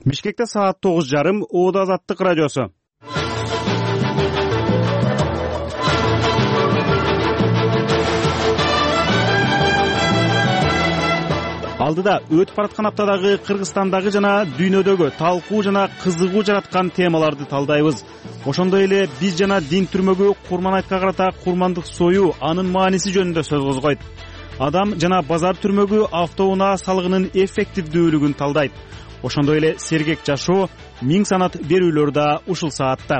Бишкекте саат 9:30 Оодо Азаттык радиосу. Алдыда өтүп бараткан аптадагы Кыргызстандагы жана дүйнөдөгү талкуу жана кызыгуу жараткан темаларды талдайбыз. Ошондой эле биз жана дин түрмөгү Курман айтка карата курмандык союу анын мааниси жөнүндө сөз козгойт. Адам жана базар түрмөгү автоунаа салыгынын эффективдүүлүгүн талдайт. Ошондой эле сергек жашоо, миң санат берүүлөр да ушул саатта.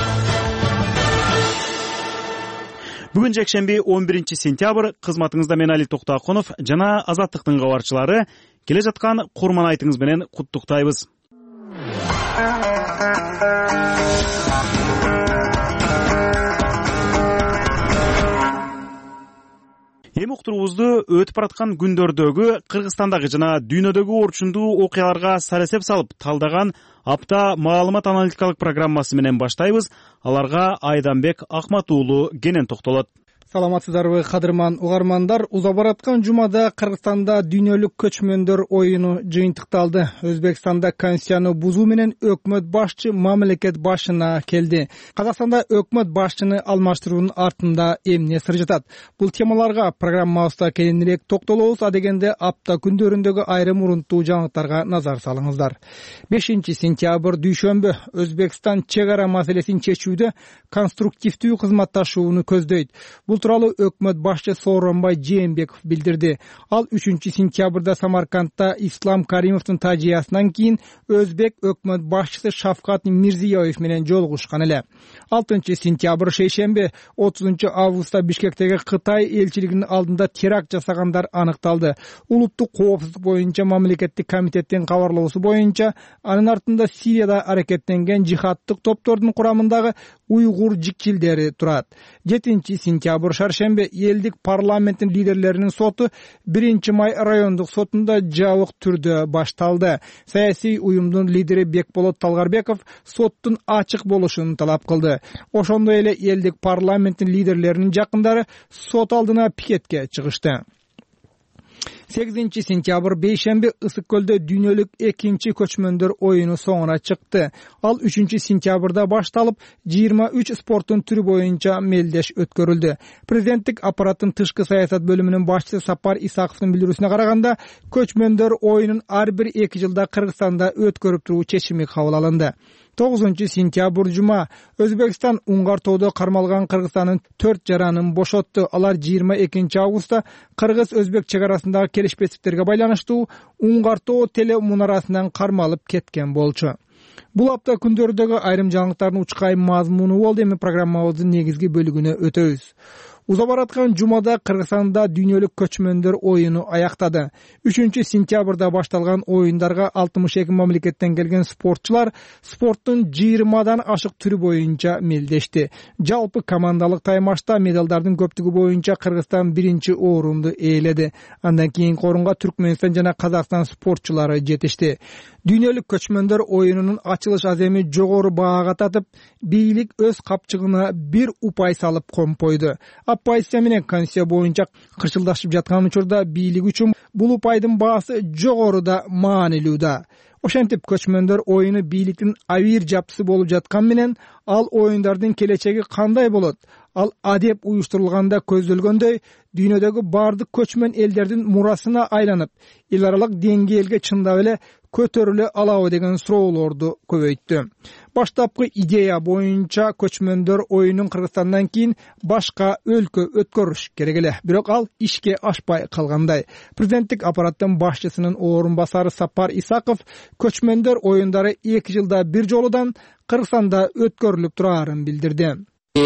Бүгүн жекшемби 11-сентябрь, кызматыңызда мен Али Токтоакунов жана Азаттыктын кабарчылары келе жаткан Курман айтыңыз менен куттуктайбыз. Эми уктуруубузду өтүп бараткан күндөрдөгү Кыргызстандагы жана дүйнөдөгү орчундуу окуяларга сарасеп салып талдаган апта маалымат аналитикалык программасы менен баштайбыз. Аларга Айданбек Акмат уулу кенен токтолот. Саламатсыздарбы, кадырман угармандар. Узап бараткан жумада Кыргызстанда дүйнөлүк көчмөндөр оюну жыйынтыкталды. Өзбекстанда конституцияны бузуу менен өкмөт башчы мамлекет башына келди. Казакстанда өкмөт башчыны алмаштыруунун артында эмне сыр жатат? Бул темаларга программабызда кененирээк токтолобуз. Адегенде апта күндөрүндөгү айрым урунттуу жаңылыктарга назар салыңыздар. 5-сентябрь дүйшөмбү Өзбекстан чек ара маселесин чечүүдө конструктивдүү кызматташууну көздөйт. Бул тууралуу өкмөт башчы Сооронбай Жээнбеков билдирди. Ал 3-сентябрда Самаркандта Ислам Каримовдун тажыясынан кийин өзбек өкмөт башчысы Шавкат Мирзиёев менен жолугушкан эле. 6-сентябрь шейшемби 30-августта Бишкектеги Кытай элчилигинин алдында теракт жасагандар аныкталды. Улуттук коопсуздук боюнча мамлекеттик комитеттин кабарлоосу боюнча анын артында Сирияда аракеттенген жихадтык топтордун курамындагы уйгур жикчилдери турат. 7-сентябрь шаршембе элдик парламенттин лидерлеринин соту 1-май райондук сотунда жабык түрдө башталды. Саясий уюмдун лидери Бекболот Талгарбеков соттун ачык болушун талап кылды. Ошондой эле элдик парламенттин лидерлеринин жакындары сот алдына пикетке чыгышты. 8-сентябрь бейшемби Ысык көлдө дүйнөлүк экинчи көчмөндөр оюну соңуна чыкты. Ал 3-сентябрда башталып, 23 спорттун түрү боюнча мелдеш өткөрүлдү. Президенттик аппараттын тышкы саясат бөлүмүнүн башчысы Сапар Исаковдун билдирүүсүнө караганда, көчмөндөр оюнун ар бир 2 жылда Кыргызстанда өткөрүп туруу чечими кабыл алынды. 9-сентябрь жума Өзбекстан Уңгар тоодо кармалган Кыргызстандын 4 жаранын бошотту. Алар 22-августта Кыргыз-Өзбек чек арасындагы келишпестиктерге байланыштуу Уңгар тоо теле мунарасынан кармалып кеткен болчу. Бул апта күндөрдөгү айрым жаңылыктардын учкай мазмуну болду. Эми программабыздын негизги бөлүгүнө өтөбүз. Узап бараткан жумада Кыргызстанда дүйнөлүк көчмөндөр оюну аяктады. 3-сентябрда башталган оюндарга 62 мамлекеттен келген спортчулар спорттун 20дан ашык түрү боюнча мелдешти. Жалпы командалык таймашта медалдардын көптүгү боюнча Кыргызстан 1-орунду ээледи. Андан кийинки орунга Түркмөнстан жана Казакстан спортчулары жетишти. Дүйнөлүк көчмөндөр оюнунун ачылыш аземи жогору баага татып, бийлик өз капчыгына 1 упай салып компойду. Оппозиция менен конституция боюнча кырчылдашып жаткан учурда бийлик үчүн бул упайдын баасы жогоруда маанилүү да. Ошентип көчмөндөр оюну бийликтин авир жапчысы болуп жаткан менен ал оюндардын келечеги кандай болот? Ал адеп уюштурулганда көздөлгөндөй дүйнөдөгү бардык көчмөн элдердин мурасына айланып, эл аралык деңгээлге чындап эле көтөрүлө алабы деген суроолорду көбөйттү. Баштапкы идея боюнча көчмөндөр оюнун Кыргызстандан кийин башка өлкө өткөрүш керек эле. Бирок ал ишке ашпай калгандай. Президенттик аппараттын башчысынын орун басары Сапар Исаков көчмөндөр оюндары 2 жылда бир жолудан Кыргызстанда өткөрүлүп турарын билдирди.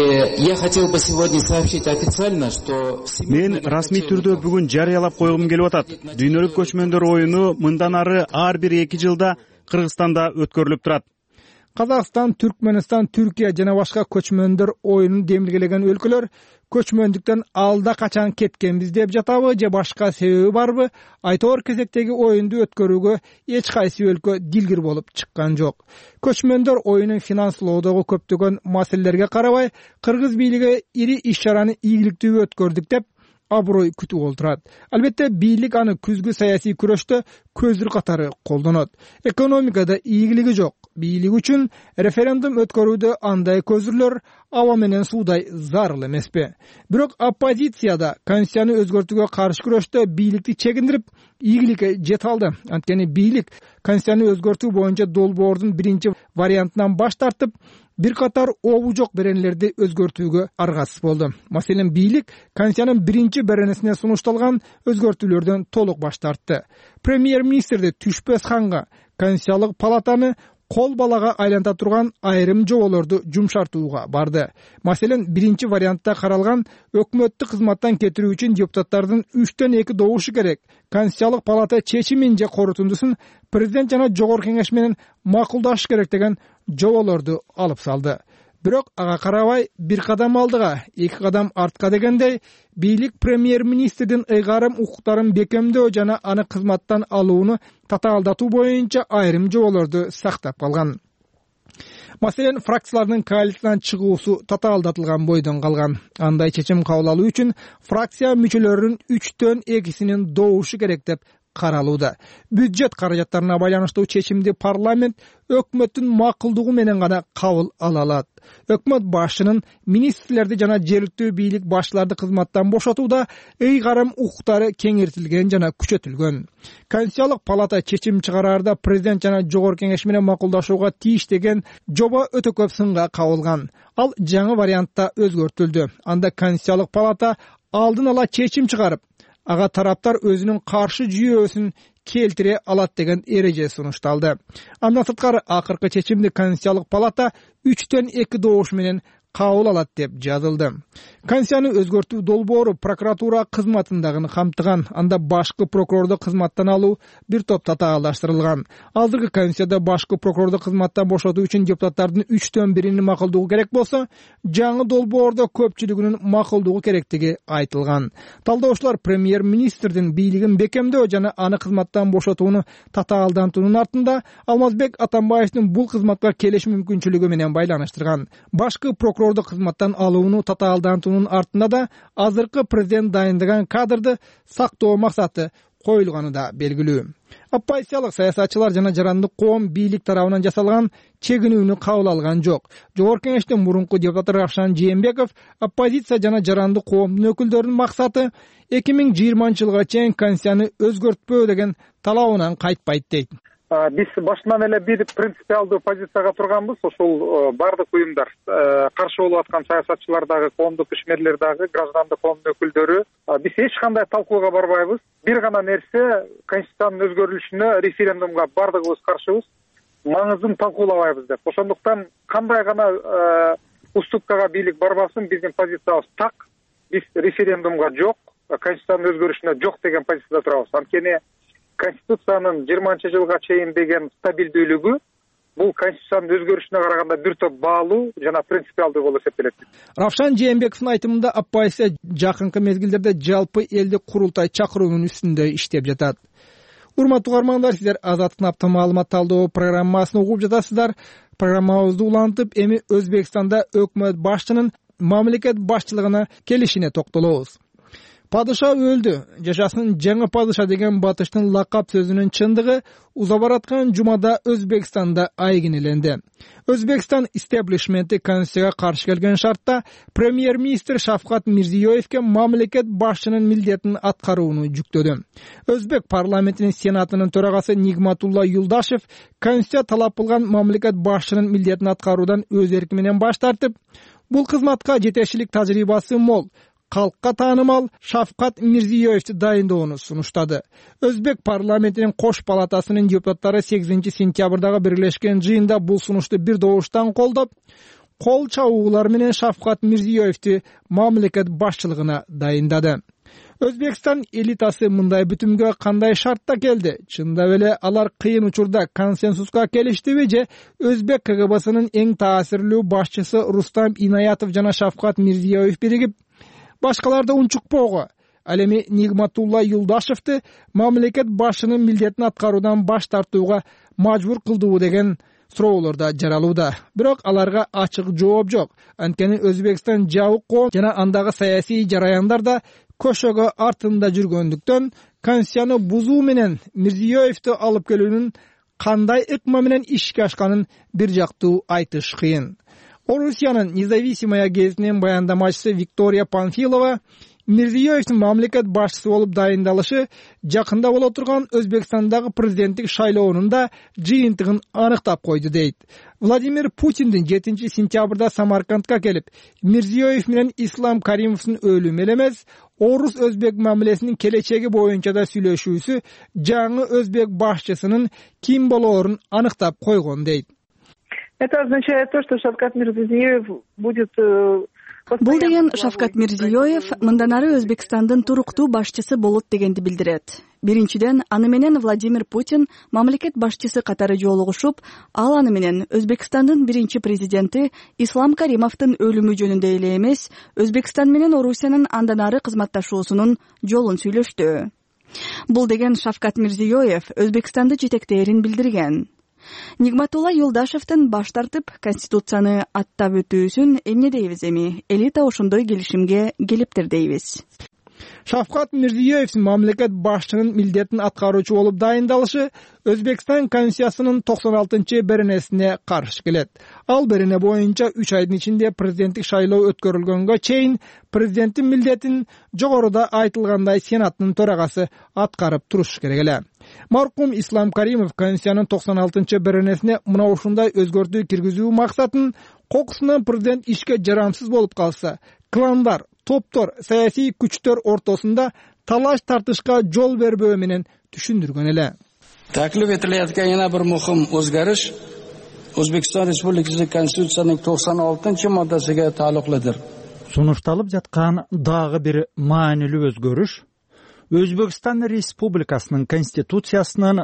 Я хотел бы сегодня сообщить официально, что мен расмий түрдө бүгүн жарыялап койгум келип атат. Дүйнөлүк көчмөндөр оюну мындан ары ар бир 2 жылда Кыргызстанда өткөрүлүп турат. Казакстан, Түркмөнстан, Түркия жана башка көчмөндөр оюнун демилгелеген өлкөлөр көчмөндүктөн алда качан кеткенбиз деп жатабы же башка себеби барбы? Айтор кезектеги оюнду өткөрүүгө эч кайсы өлкө дилгир болуп чыккан жок. Көчмөндөр оюнун финанслоодогу көптөгөн маселелерге карабай, кыргыз бийлиги ири иш-чараны ийгиликтүү өткөрдүк деп аброй күтүп олтурат. Албетте бийлик аны күзгү саясий күрөштө көзүр катары колдонот. Экономикада ийгилиги жок. Бийлик үчүн референдум өткөрүүдө андай көзүрлөр аба менен суудай зарыл эмеспи. Бирок оппозицияда конституцияны өзгөртүүгө каршы күрөштө бийликти чегиндирип, ийгиликке жете алды. Анткени бийлик конституцияны өзгөртүү боюнча долбоордун биринчи вариантынан баш тартып, бир катар обу жок беренелерди өзгөртүүгө аргасыз болду. Маселен, бийлик конституциянын биринчи беренесине сунушталган өзгөртүүлөрдөн толук баш тартты. Премьер-министрди түшпөс ханга Конституциялык палатаны кол балага айланта турган айрым жоболорду жумшартууга барды. Маселен, биринчи вариантта каралган өкмөттү кызматтан кетирүү үчүн депутаттардын 3/2 добушу керек. Конституциялык палата чечимин же корутундусун президент жана жогорку кеңеш менен макулдашыш керек деген жоболорду алып салды. Бирок ага карабай бир кадам алдыга, 2 кадам артка дегендей, бийлик премьер-министрдин ыйгарым укуктарын бекемдөө жана аны кызматтан алууну татаалдатуу боюнча айрым жоболорду сактап калган. Маселен, фракциялардын коалициядан чыгуусу татаалдатылган бойдон калган. Андай чечим кабыл алуу үчүн фракция мүчөлөрүнүн 3/2 добушу керек деп каралууда. Бюджет каражаттарына байланыштуу чечимди парламент өкмөттүн макулдугу менен гана кабыл ала алат. Өкмөт башчынын министрлерди жана жергиликтүү бийлик башчыларды кызматтан бошотууда ыйгарым укуктары кеңейтилген жана күчөтүлгөн. Конституциялык палата чечим чыгараарда президент жана жогорку кеңеш менен макулдашууга тийиш деген жоба өтө көп сынга кабылган. Ал жаңы вариантта өзгөртүлдү. Анда Конституциялык палата алдын ала чечим чыгарып, ага тараптар өзүнүн каршы жүйөөсүн келтире алат деген эреже сунушталды. Андан сырткары акыркы чечимди Конституциялык палата 3/2 добуш менен кабыл алат деп жазылды. Конституцияны өзгөртүү долбоору прокуратура кызматындагы камтыган. Анда башкы прокурорду кызматтан алуу бир топ татаалдаштырылган. Азыркы Конституцияда башкы прокурорду кызматтан бошотуу үчүн депутаттардын 3/1 макулдугу керек болсо, жаңы долбоордо көпчүлүгүнүн макулдугу керектиги айтылган. Талдоочулар премьер-министрдин бийлигин бекемдөө жана аны кызматтан бошотууну татаалдантуунун артында Алмазбек Атамбаевдин бул кызматка келиш мүмкүнчүлүгү менен байланыштырган. Башкы прокурорду кызматтан алууну татаалдантуунун артында да азыркы президент дайындаган кадрды сактоо максаты коюлганы да белгилүү. Оппозициялык саясатчылар жана жарандык коом бийлик тарабынан жасалган чегинүүнү кабыл алган жок. Жогорку кеңештин мурунку депутаты Равшан Жээнбеков оппозиция жана жарандык коомдун өкүлдөрүнүн максаты 2020-жылга чейин конституцияны өзгөртпөө деген талабынан кайтпайт дейт. Биз башынан эле бир принципиалдуу позицияга турганбыз. Ошол бардык уюмдар, каршы болуп аткан саясатчылар дагы, коомдук ишмерлер дагы, граждандык коомдун өкүлдөрү биз эч кандай талкууга барбайбыз. Бир гана нерсе, конституциянын өзгөрүлүшүнө референдумга бардыгыбыз каршыбыз. Маңызын талкуулабайбыз деп. Ошондуктан кандай гана уступкага бийлик барбасын, биздин позициябыз так. Биз референдумга жок, конституциянын өзгөрүшүнө жок деген позицияда турабыз. Анткени Конституциянын 20-жылга чейин деген стабилдүүлүгү бул конституциянын өзгөрүшүнө караганда бир топ баалуу жана принципиалдуу болуп эсептелет. Равшан Жээнбековдун айтымында оппозиция жакынкы мезгилдерде жалпы элдик курултай чакыруунун үстүндө иштеп жатат. Урматтуу угармандар, сиздер Азаттык наптын маалымат талдоо программасын угуп жатасыздар. Программабызды улантып, эми Өзбекстанда өкмөт башчынын мамлекет башчылыгына келишине токтолобуз. Падыша өлдү. Жашасын жаңы падыша деген батыштын лакап сөзүнүн чындыгы уза бараткан жумада Өзбекстанда айгинеленди. Өзбекстан истеблишменти конституцияга каршы келген шартта премьер-министр Шавкат Мирзиёевке мамлекет башчынын милдетин аткарууну жүктөдү. Өзбек парламентинин сенатынын төрагасы Нигматулла Юлдашев конституция талап кылган мамлекет башчынын милдетин аткаруудан өз эрки менен баш тартып, бул кызматка жетекчилик тажрыйбасы мол, калкка таанымал Шавкат Мирзиёевди дайындоону сунуштады. Өзбек парламентинин кош палатасынын депутаттары 8-сентябрдагы бирлешкен жыйында бул сунушту бир добуштан колдоп, кол чабуулар менен Шавкат Мирзиёевди мамлекет башчылыгына дайындады. Өзбекстан элитасы мындай бүтүмгө кандай шартта келди? Чындап эле алар кыйын учурда консенсуска келиштиби же Өзбек КГБсынын эң таасирлүү башчысы Рустам Инаятов жана Шавкат Мирзиёев биригип башкаларды унчукпоого, ал эми Нигматулла Юлдашевди мамлекет башчынын милдетин аткаруудан баш тартууга мажбур кылдыбы деген суроолор да жаралууда. Бирок аларга ачык жооп жок. Анткени Өзбекстан жабык коом жана андагы саясий жараяндар да көшөгө артында жүргөндүктөн Конституцияны бузуу менен Мирзиёевди алып келүүнүн кандай ыкма менен ишке ашканын бир жактуу айтыш кыйын. Орусиянын Независимая гезитинин баяндамачысы Виктория Панфилова Мирзиёевдин мамлекет башчысы болуп дайындалышы жакында боло турган Өзбекстандагы президенттик шайлоонун да жыйынтыгын аныктап койду дейт. Владимир Путиндин 7 сентябрда Самаркандка келип, Мирзиёев менен Ислам Каримовдун өлүмү эле эмес, орус-өзбек мамилесинин келечеги боюнча да сүйлөшүүсү жаңы өзбек башчысынын ким болоорун аныктап койгон дейт. Это означает то, что Шавкат Мирзиёев будет... Бул деген Шавкат Мирзиёев мындан ары Өзбекстандын туруктуу башчысы болот дегенди билдирет. Биринчиден, аны менен Владимир Путин мамлекет башчысы катары жолугушуп, ал аны менен Өзбекстандын биринчи президенти Ислам Каримовдун өлүмү жөнүндө эле эмес, Өзбекстан менен Орусиянын андан ары кызматташуусунун жолун сүйлөштү. Бул деген Шавкат Мирзиёев Өзбекстанды жетектээрин билдирген. Нигматулла Юлдашевдин баш тартып Конституцияны аттап өтүүсүн эмне дейбиз эми? Элита ошондой келишимге келиптир дейбиз. Шавкат Мирзиёевдин мамлекет башчынын милдетин аткаруучу болуп дайындалышы Өзбекстан Конституциясынын 96-беренесине каршы келет. Ал берене боюнча 3 айдын ичинде президенттик шайлоо өткөрүлгөнгө чейин президенттин милдетин жогоруда айтылгандай Сенаттын төрагасы аткарып туруш керек эле. Маркум Ислам Каримов Конституциянын 96-беренесине мына ушундай өзгөртүү киргизүү максатын кокусунан президент ишке жарамсыз болуп калса, кландар, топтор, саясий күчтөр ортосунда талаш тартышка жол бербөө менен түшүндүргөн эле. Taklif etilayotgan yana bir muhim o'zgarish O'zbekiston Respublikasi Konstitutsiyasining 96-moddasiga taalluqlidir. Сунушталып жаткан дагы бир маанилүү өзгөрүш Өзбекстан Республикасынын Конституциясынын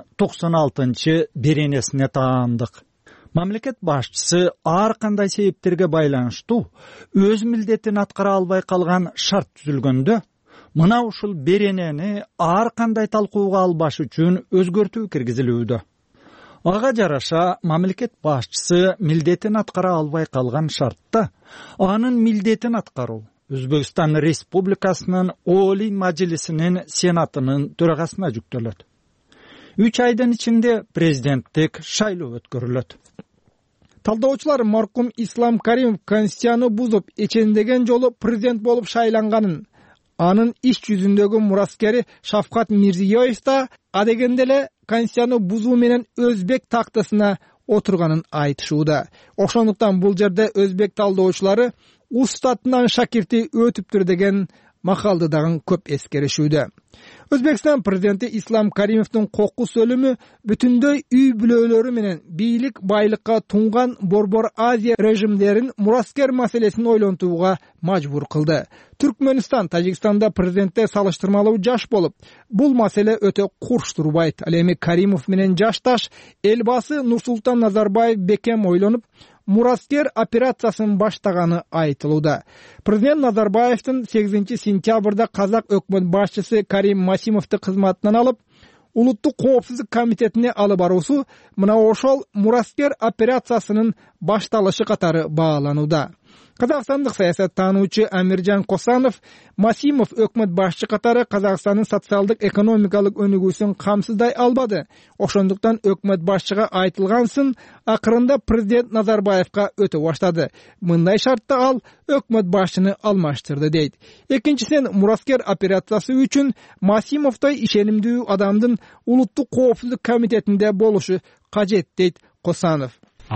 96-беренесине таандык. Мамлекет башчысы ар кандай себептерге байланыштуу өз милдетин аткара албай калган шарт түзүлгөндө, мына ушул беренени ар кандай талкууга албаш үчүн өзгөртүү киргизилүүдө. Ага жараша мамлекет башчысы милдетин аткара албай калган шартта анын милдетин аткаруу Өзбекстан Республикасынын Олий Мажлисинин Сенатынын төрагасына жүктөлөт. 3 айдын ичинде президенттик шайлоо өткөрүлөт. Талдоочулар маркум Ислам Каримов Конституцияны бузуп, эчендеген жолу президент болуп шайланганын, анын иш жүзүндөгү мураскери Шавкат Мирзиёев да адегенде эле Конституцияны бузуу менен өзбек тактысына отурганын айтышууда. Ошондуктан бул жерде өзбек талдоочулары устатынан шакирти өтүптүр деген макалды дагы көп эскеришүүдө. Өзбекстан президенти Ислам Каримовдун кокус өлүмү бүтүндөй үй бүлөлөрү менен бийлик байлыкка тунган Борбор Азия режимдерин мураскер маселесин ойлонтууга мажбур кылды. Түркмөнстан Тажикстанда президентте салыштырмалуу жаш болуп, бул маселе өтө курч турбайт. Ал эми Каримов менен жашташ элбасы Нурсултан Назарбаев бекем ойлонуп, мураскер операциясын баштаганы айтылууда. Президент Назарбаевдин 8 сентябрда казак өкмөт башчысы Карим Масимовду кызматынан алып, улуттук коопсуздук комитетине алып баруусу мына ошол мураскер операциясынын башталышы катары бааланууда. Казакстандык саясаттануучу Амиржан Косанов Масимов өкмөт башчы катары Казакстандын социалдык экономикалык өнүгүүсүн камсыздай албады. Ошондуктан өкмөт башчыга айтылгансын акырында президент Назарбаевка өтө баштады. Мындай шартта ал өкмөт башчыны алмаштырды дейт. Экинчисинен мураскер операциясы үчүн Масимовдой ишенимдүү адамдын улуттук коопсуздук комитетинде болушу кажет дейт Косанов.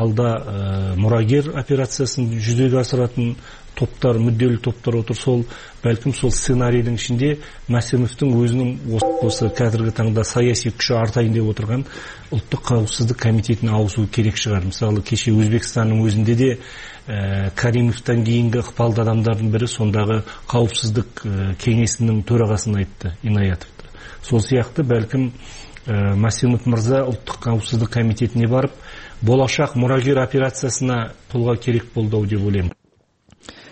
Алда мурагер операциясын жүзөгө асыратын топтар, мүдделүү топтар отур. Сол балким сол сценарийдин ичинде Масимовдун өзүнүн осы қазіргі таңда саясий күчү артайын деп отурган улуттук коопсуздук комитетине ауысуу керек шығар. Мисалы кеше Өзбекстанның өзүндө де Каримовдон кийинки ыкпалдуу адамдардын бири сондагы коопсуздук кеңесинин төрагасын айтты, Инаятовду. Сол сыяктуу балким Масимов мырза улуттук коопсуздук комитетине барып болашак мурагер операциясына пулга керек болду деп ойлойм.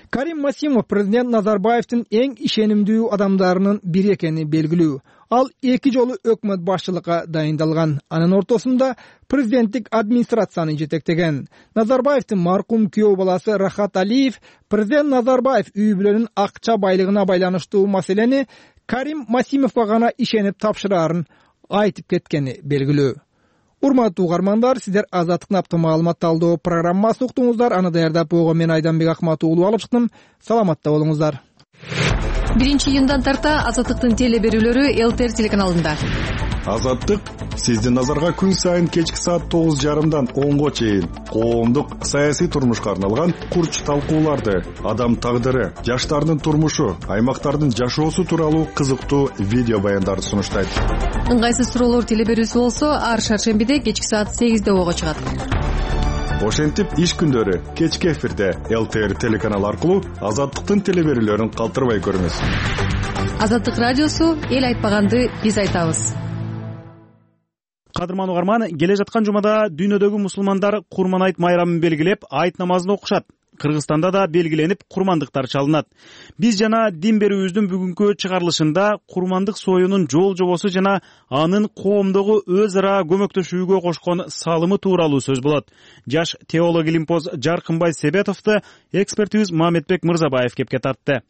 Карим Масимов президент Назарбаевдин эң ишенимдүү адамдарынын бири экени белгилүү. Ал 2 жолу өкмөт башчылыкка дайындалган. Анын ортосунда президенттик администрацияны жетектеген. Назарбаевдин маркум күйөө баласы Рахат Алиев президент Назарбаев үй бүлөнүн акча байлыгына байланыштуу маселени Карим Масимовго гана ишенип тапшырарын айтып кеткени белгилүү. Урматтуу угармандар, сиздер Азаттык наптын маалымат талдоо программасын уктуңуздар. Аны даярдап ого мен Айданбек Акматуулу алып чыктым. Саламатта болуңуздар. 1-июндан тарта Азаттыктын теле берүүлөрү ЛТР телеканалында. Азаттык сиздин назарга күн сайын кечки саат 9:30дан 10го чейин коомдук саясий турмушка арналган курч талкууларды, адам тагдыры, жаштардын турмушу, аймактардын жашоосу тууралуу кызыктуу видео баяндарды сунуштайт. Ыңгайсыз суроолор теле берүүсү болсо, ар шаршембиде кечки саат 8де ого чыгат. Ошентип иш күндөрү кечки эфирде ЛТР телеканалы аркылуу Азаттыктын теле берүүлөрүн калтырбай көрүңүз. Азаттык радиосу эл айтпаганды биз айтабыз. Кадырман угарман, келе жаткан жумада дүйнөдөгү мусулмандар Курман айт майрамын белгилеп, айт намазын окушат. Кыргызстанда да белгиленип, курмандыктар чалынат. Биз жана дин берүүбүздүн бүгүнкү чыгарылышында курмандык союунун жол жобосу жана анын коомдогу өз ара көмөктөшүүгө кошкон салымы тууралуу сөз болот. Жаш теолог илимпоз Жаркынбай Себетовду экспертибиз Мамедбек Мырзабаев кепке тартты.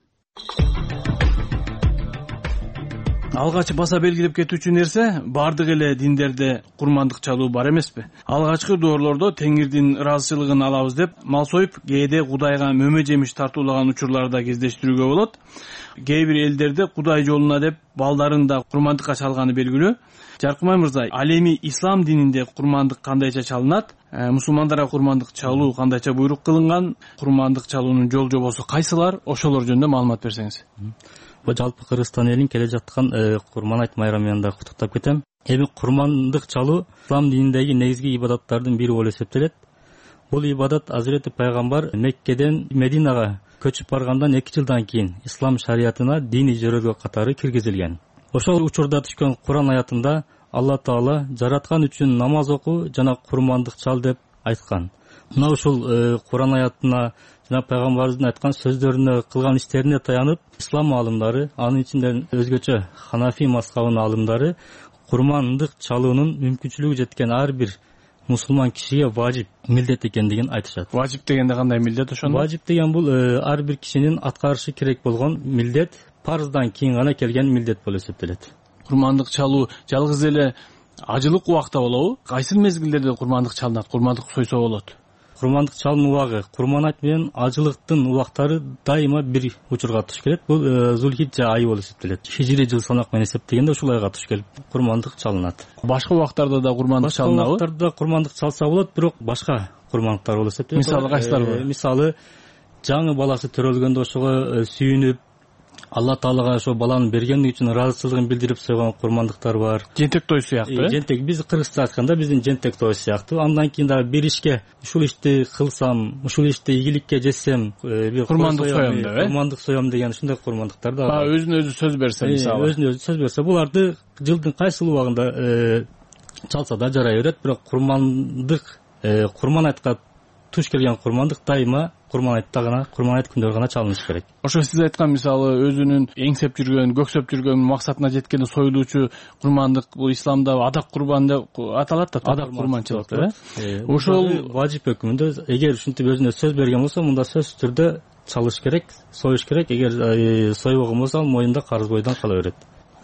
Алгач баса белгилеп кетүүчү нерсе, бардык эле диндерде курмандык чалуу бар эмеспи? Алгачкы доорлордо Теңирдин ыраазычылыгын алабыз деп мал союп, кээде Кудайга мөмө жемиш тартуулаган учурларда кездештирүүгө болот. Кээ бир элдерде Кудай жолуна деп балдарын да курмандыкка чалганы белгилүү. Жаркынбай мырза, ал эми ислам дининде курмандык кандайча чалынат? Мусулмандарга курмандык чалуу кандайча буйрук кылынган? Курмандык чалуунун жол жобосу кайсылар? Ошолор жөнүндө маалымат берсеңиз. Бул жалпы Кыргызстан элин келе жаткан Курман айт майрамын да куттуктап кетем. Эми курмандык чалуу ислам дининдеги негизги ибадаттардын бири болуп эсептелет. Бул ибадат Азирети пайгамбар Меккеден Мединага көчүп баргандан 2 жылдан кийин ислам шариятына дини жөрөгө катары киргизилген. Ошол учурда түшкөн Куран аятында Алла Таала жараткан үчүн намаз оку жана курмандык чал деп айткан. Мына ушул Куран аятына жана пайгамбарыбыздын айткан сөздөрүнө, кылган иштерине таянып, ислам аалымдары, анын ичинде өзгөчө Ханафи мазхабынын аалымдары курмандык чалуунун мүмкүнчүлүгү жеткен ар бир мусулман кишиге важип, милдет экендигин айтышат. Важип дегенде кандай милдет ошондо? Важип деген бул ар бир кишинин аткарышы керек болгон милдет, парыздан кийин гана келген милдет болуп эсептелет. Курмандык чалуу жалгыз эле ажылык убакта болобу? Кайсы мезгилдерде курмандык чалынат, курмандык сойсо болот? Курмандык чалуунун убагы, курман айт менен ажылыктын убактары дайыма бир учурга туш келет. Бул Зулхиджа айы болуп эсептелет. Хижри жыл санак менен эсептегенде ушул айга туш келип курмандык чалынат. Башка убактарда да курмандык чалынабы? Башка убактарда курмандык чалса болот, бирок башка курмандыктар болуп эсептелет. Мисалы кайсылар бар? Мисалы жаңы баласы төрөлгөндө ошого сүйүнүп, Алла Таалага ошо баланы бергендиги үчүн ыраазычылыгын билдирип сойгон курмандыктар бар. Жентек той сыяктуу. Жентек биз кыргызча айтканда биздин жентек той сыяктуу. Андан кийин дагы бир ишке ушул ишти кылсам, ушул ишти ийгиликке жетсем, курмандык соём деп, курмандык соём деген ушундай курмандыктар да бар. Өзүнө өзү сөз берсе, мисалы. Өзүнө өзү сөз берсе, буларды жылдын кайсы убагында чалса да жарай берет, бирок курмандык, курман айтка туш келген курмандык дайыма курман айтта гана, курман айт күндөрү гана чалыныш керек. Ошо сиз айткан мисалы өзүнүн эңсеп жүргөн, көксөп жүргөн максатына жеткенде союлуучу курмандык бул исламда адак курбан деп аталат да, адак курманчылык деп. Ошол важип өкүмүндө эгер ушинтип өзүнө сөз берген болсо, мында сөзсүз түрдө чалыш керек, союш керек. Эгер сойбогон болсо, моюнда карыз бойдон кала берет.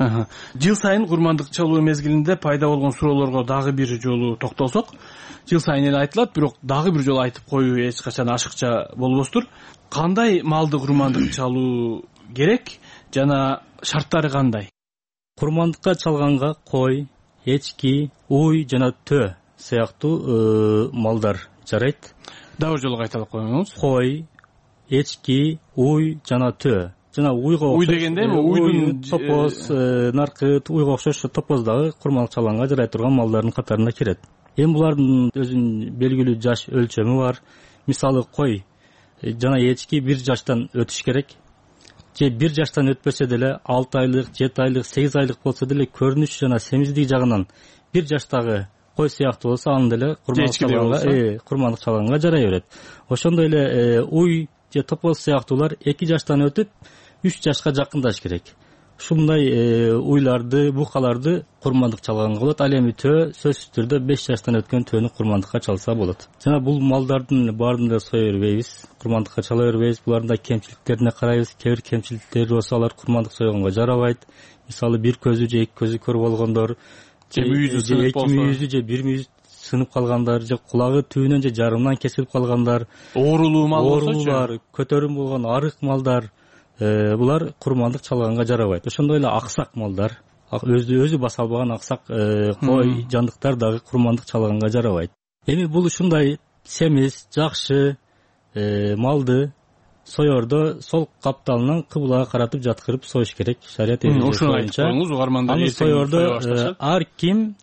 Жыл сайын курмандык чалуу мезгилинде пайда болгон суроолорго дагы бир жолу токтолсок, жыл сайын эле айтылат, бирок дагы бир жолу айтып коюу эч качан ашыкча болбостур. Кандай малды курмандык чалуу керек жана шарттары кандай? Курмандыкка чалганга кой, эчки, уй жана төө сыяктуу малдар жарайт. Дагы жолу кайталап коюңуз. Кой, эчки, уй жана төө. Жана уйга уй дегенде эми уйдун топоз, наркыт, уйга окшош топоздагы курмандык чалганга жарай турган малдардын катарына кирет. Эми булардын өзүнүн белгилүү жаш өлчөмү бар. Мисалы кой жана эчки 1 жаштан өтүш керек. Же 1 жаштан өтпөсө деле 6 айлык, 7 айлык, 8 айлык болсо деле көрүнүш жана семиздик жагынан 1 жаштагы кой сыяктуу болсо аны деле курмандык чалганга жарай берет. Ошондой эле уй же топоз сыяктуулар 2 жаштан өтүп 3 жашка жакындаш керек. Ушундай уйларды, букаларды курмандык чалганга болот. Ал эми төө сөзсүз түрдө 5 жаштан өткөн төөнү курмандыкка чалса болот. Жана бул малдардын баарын да сое бербейбиз, курмандыкка чала бербейбиз. Булардын да кемчиликтерине карайбыз. Кээ бир кемчиликтери болсо алар курмандык сойгонго жарабайт. Мисалы бир көзү же 2 көзү көр болгондор, же мүйүзү же бир мүйүзү сынып калгандар, же кулагы түбүнөн же жарымынан кесилип калгандар, оорулуу мал болсочу, көтөрүм болгон арык малдар, булар курмандык чалганга жарабайт. Ошондой эле аксак малдар, өзү баса албаган аксак кой, жандыктар дагы курмандык чалганга жарабайт. Эми бул ушундай семиз, жакшы малды соердо сол капталынан кыблага каратып жаткырып союш керек. Шарият эрежеси боюнча. Аны соердо ар ким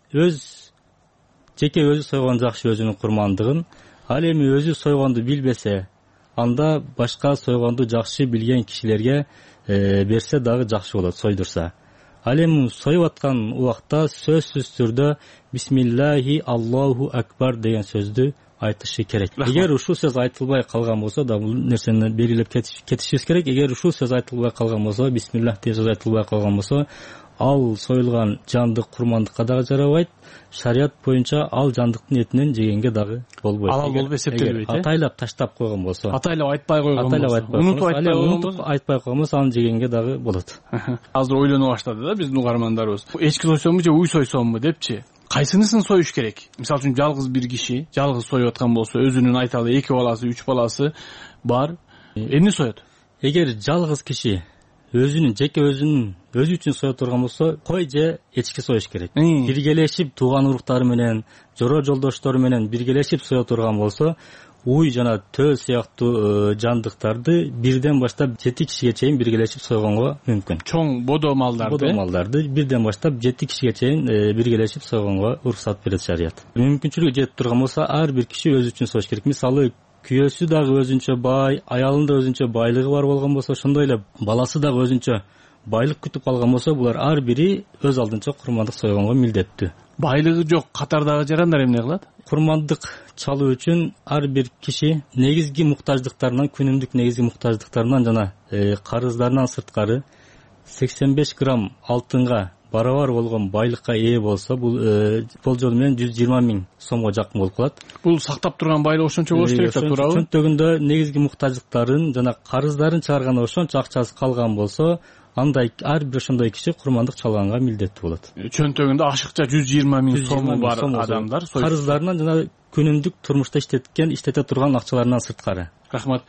жеке өзү сойгон жакшы өзүнүн курмандыгын. Ал эми өзү сойгонду билбесе, анда башка сойгонду жакшы билген кишилерге берсе дагы жакшы болот, сойдурса. Ал эми союп аткан убакта сөзсүз түрдө бисмиллахи Аллаху акбар деген сөздү айтышы керек. Эгер ушул сөз айтылбай калган болсо да бул нерсени белгилеп кетишибиз керек. Эгер ушул сөз айтылбай калган болсо, бисмиллах деген сөз айтылбай калган болсо, ал союлган жанды курмандыкка дагы жарабайт. Шарият боюнча ал жандыктын этинен жегенге дагы болбойт. Алал болуп эсептелбейт. Атайлап таштап койгон болсо, атайлап айтпай койгон болсо, унутуп айтпай койгон болсо, аны жегенге дагы болот. Азыр ойлоно баштады да биздин угармандарыбыз. Эчки сойсомбу же уй сойсомбу депчи? Кайсынысын союш керек? Мисалы үчүн жалгыз бир киши жалгыз союп аткан болсо, өзүнүн айталы 2 баласы, 3 баласы бар, эмне соет? Эгер жалгыз киши жеке өзү үчүн сое турган болсо, кой же эчки союш керек. Биргелешип тууган уруктары менен, жора жолдоштору менен биргелешип сое турган болсо, уй жана төө сыяктуу жандыктарды бирден баштап 7 кишиге чейин биргелешип сойгонго мүмкүн. Чоң бодо малдарды бирден баштап 7 кишиге чейин биргелешип сойгонго уруксат берет шарият. Мүмкүнчүлүгү жетип турган болсо, ар бир киши өзү үчүн союш керек. Мисалы күйөөсү дагы өзүнчө бай, аялында өзүнчө байлыгы бар болгон болсо, ошондой эле баласы дагы өзүнчө байлык күтүп калган болсо, булар ар бири өз алдынча курмандык сойгонго милдеттүү. Байлыгы жок катардагы жарандар эмне кылат? Курмандык чалуу үчүн ар бир киши негизги муктаждыктарынан, күнүмдүк негизги муктаждыктарынан жана карыздарынан сырткары 85 грамм алтынга барабар болгон байлыкка ээ болсо, бул болжол менен 120 миң сомго жакын болуп калат. Бул сактап турган байлык ошончо болуш керек да, туурабы? Чөнтөгүндө негизги муктаждыктарын жана карыздарын чыгарганда ошончо акчасы калган болсо, андай ар бир ошондой киши курмандык чалганга милдеттүү болот. Чөнтөгүндө ашыкча 120 миң сому бар адамдар карыздарынан жана күнүмдүк турмушта иштете турган акчаларынан сырткары. Рахмат.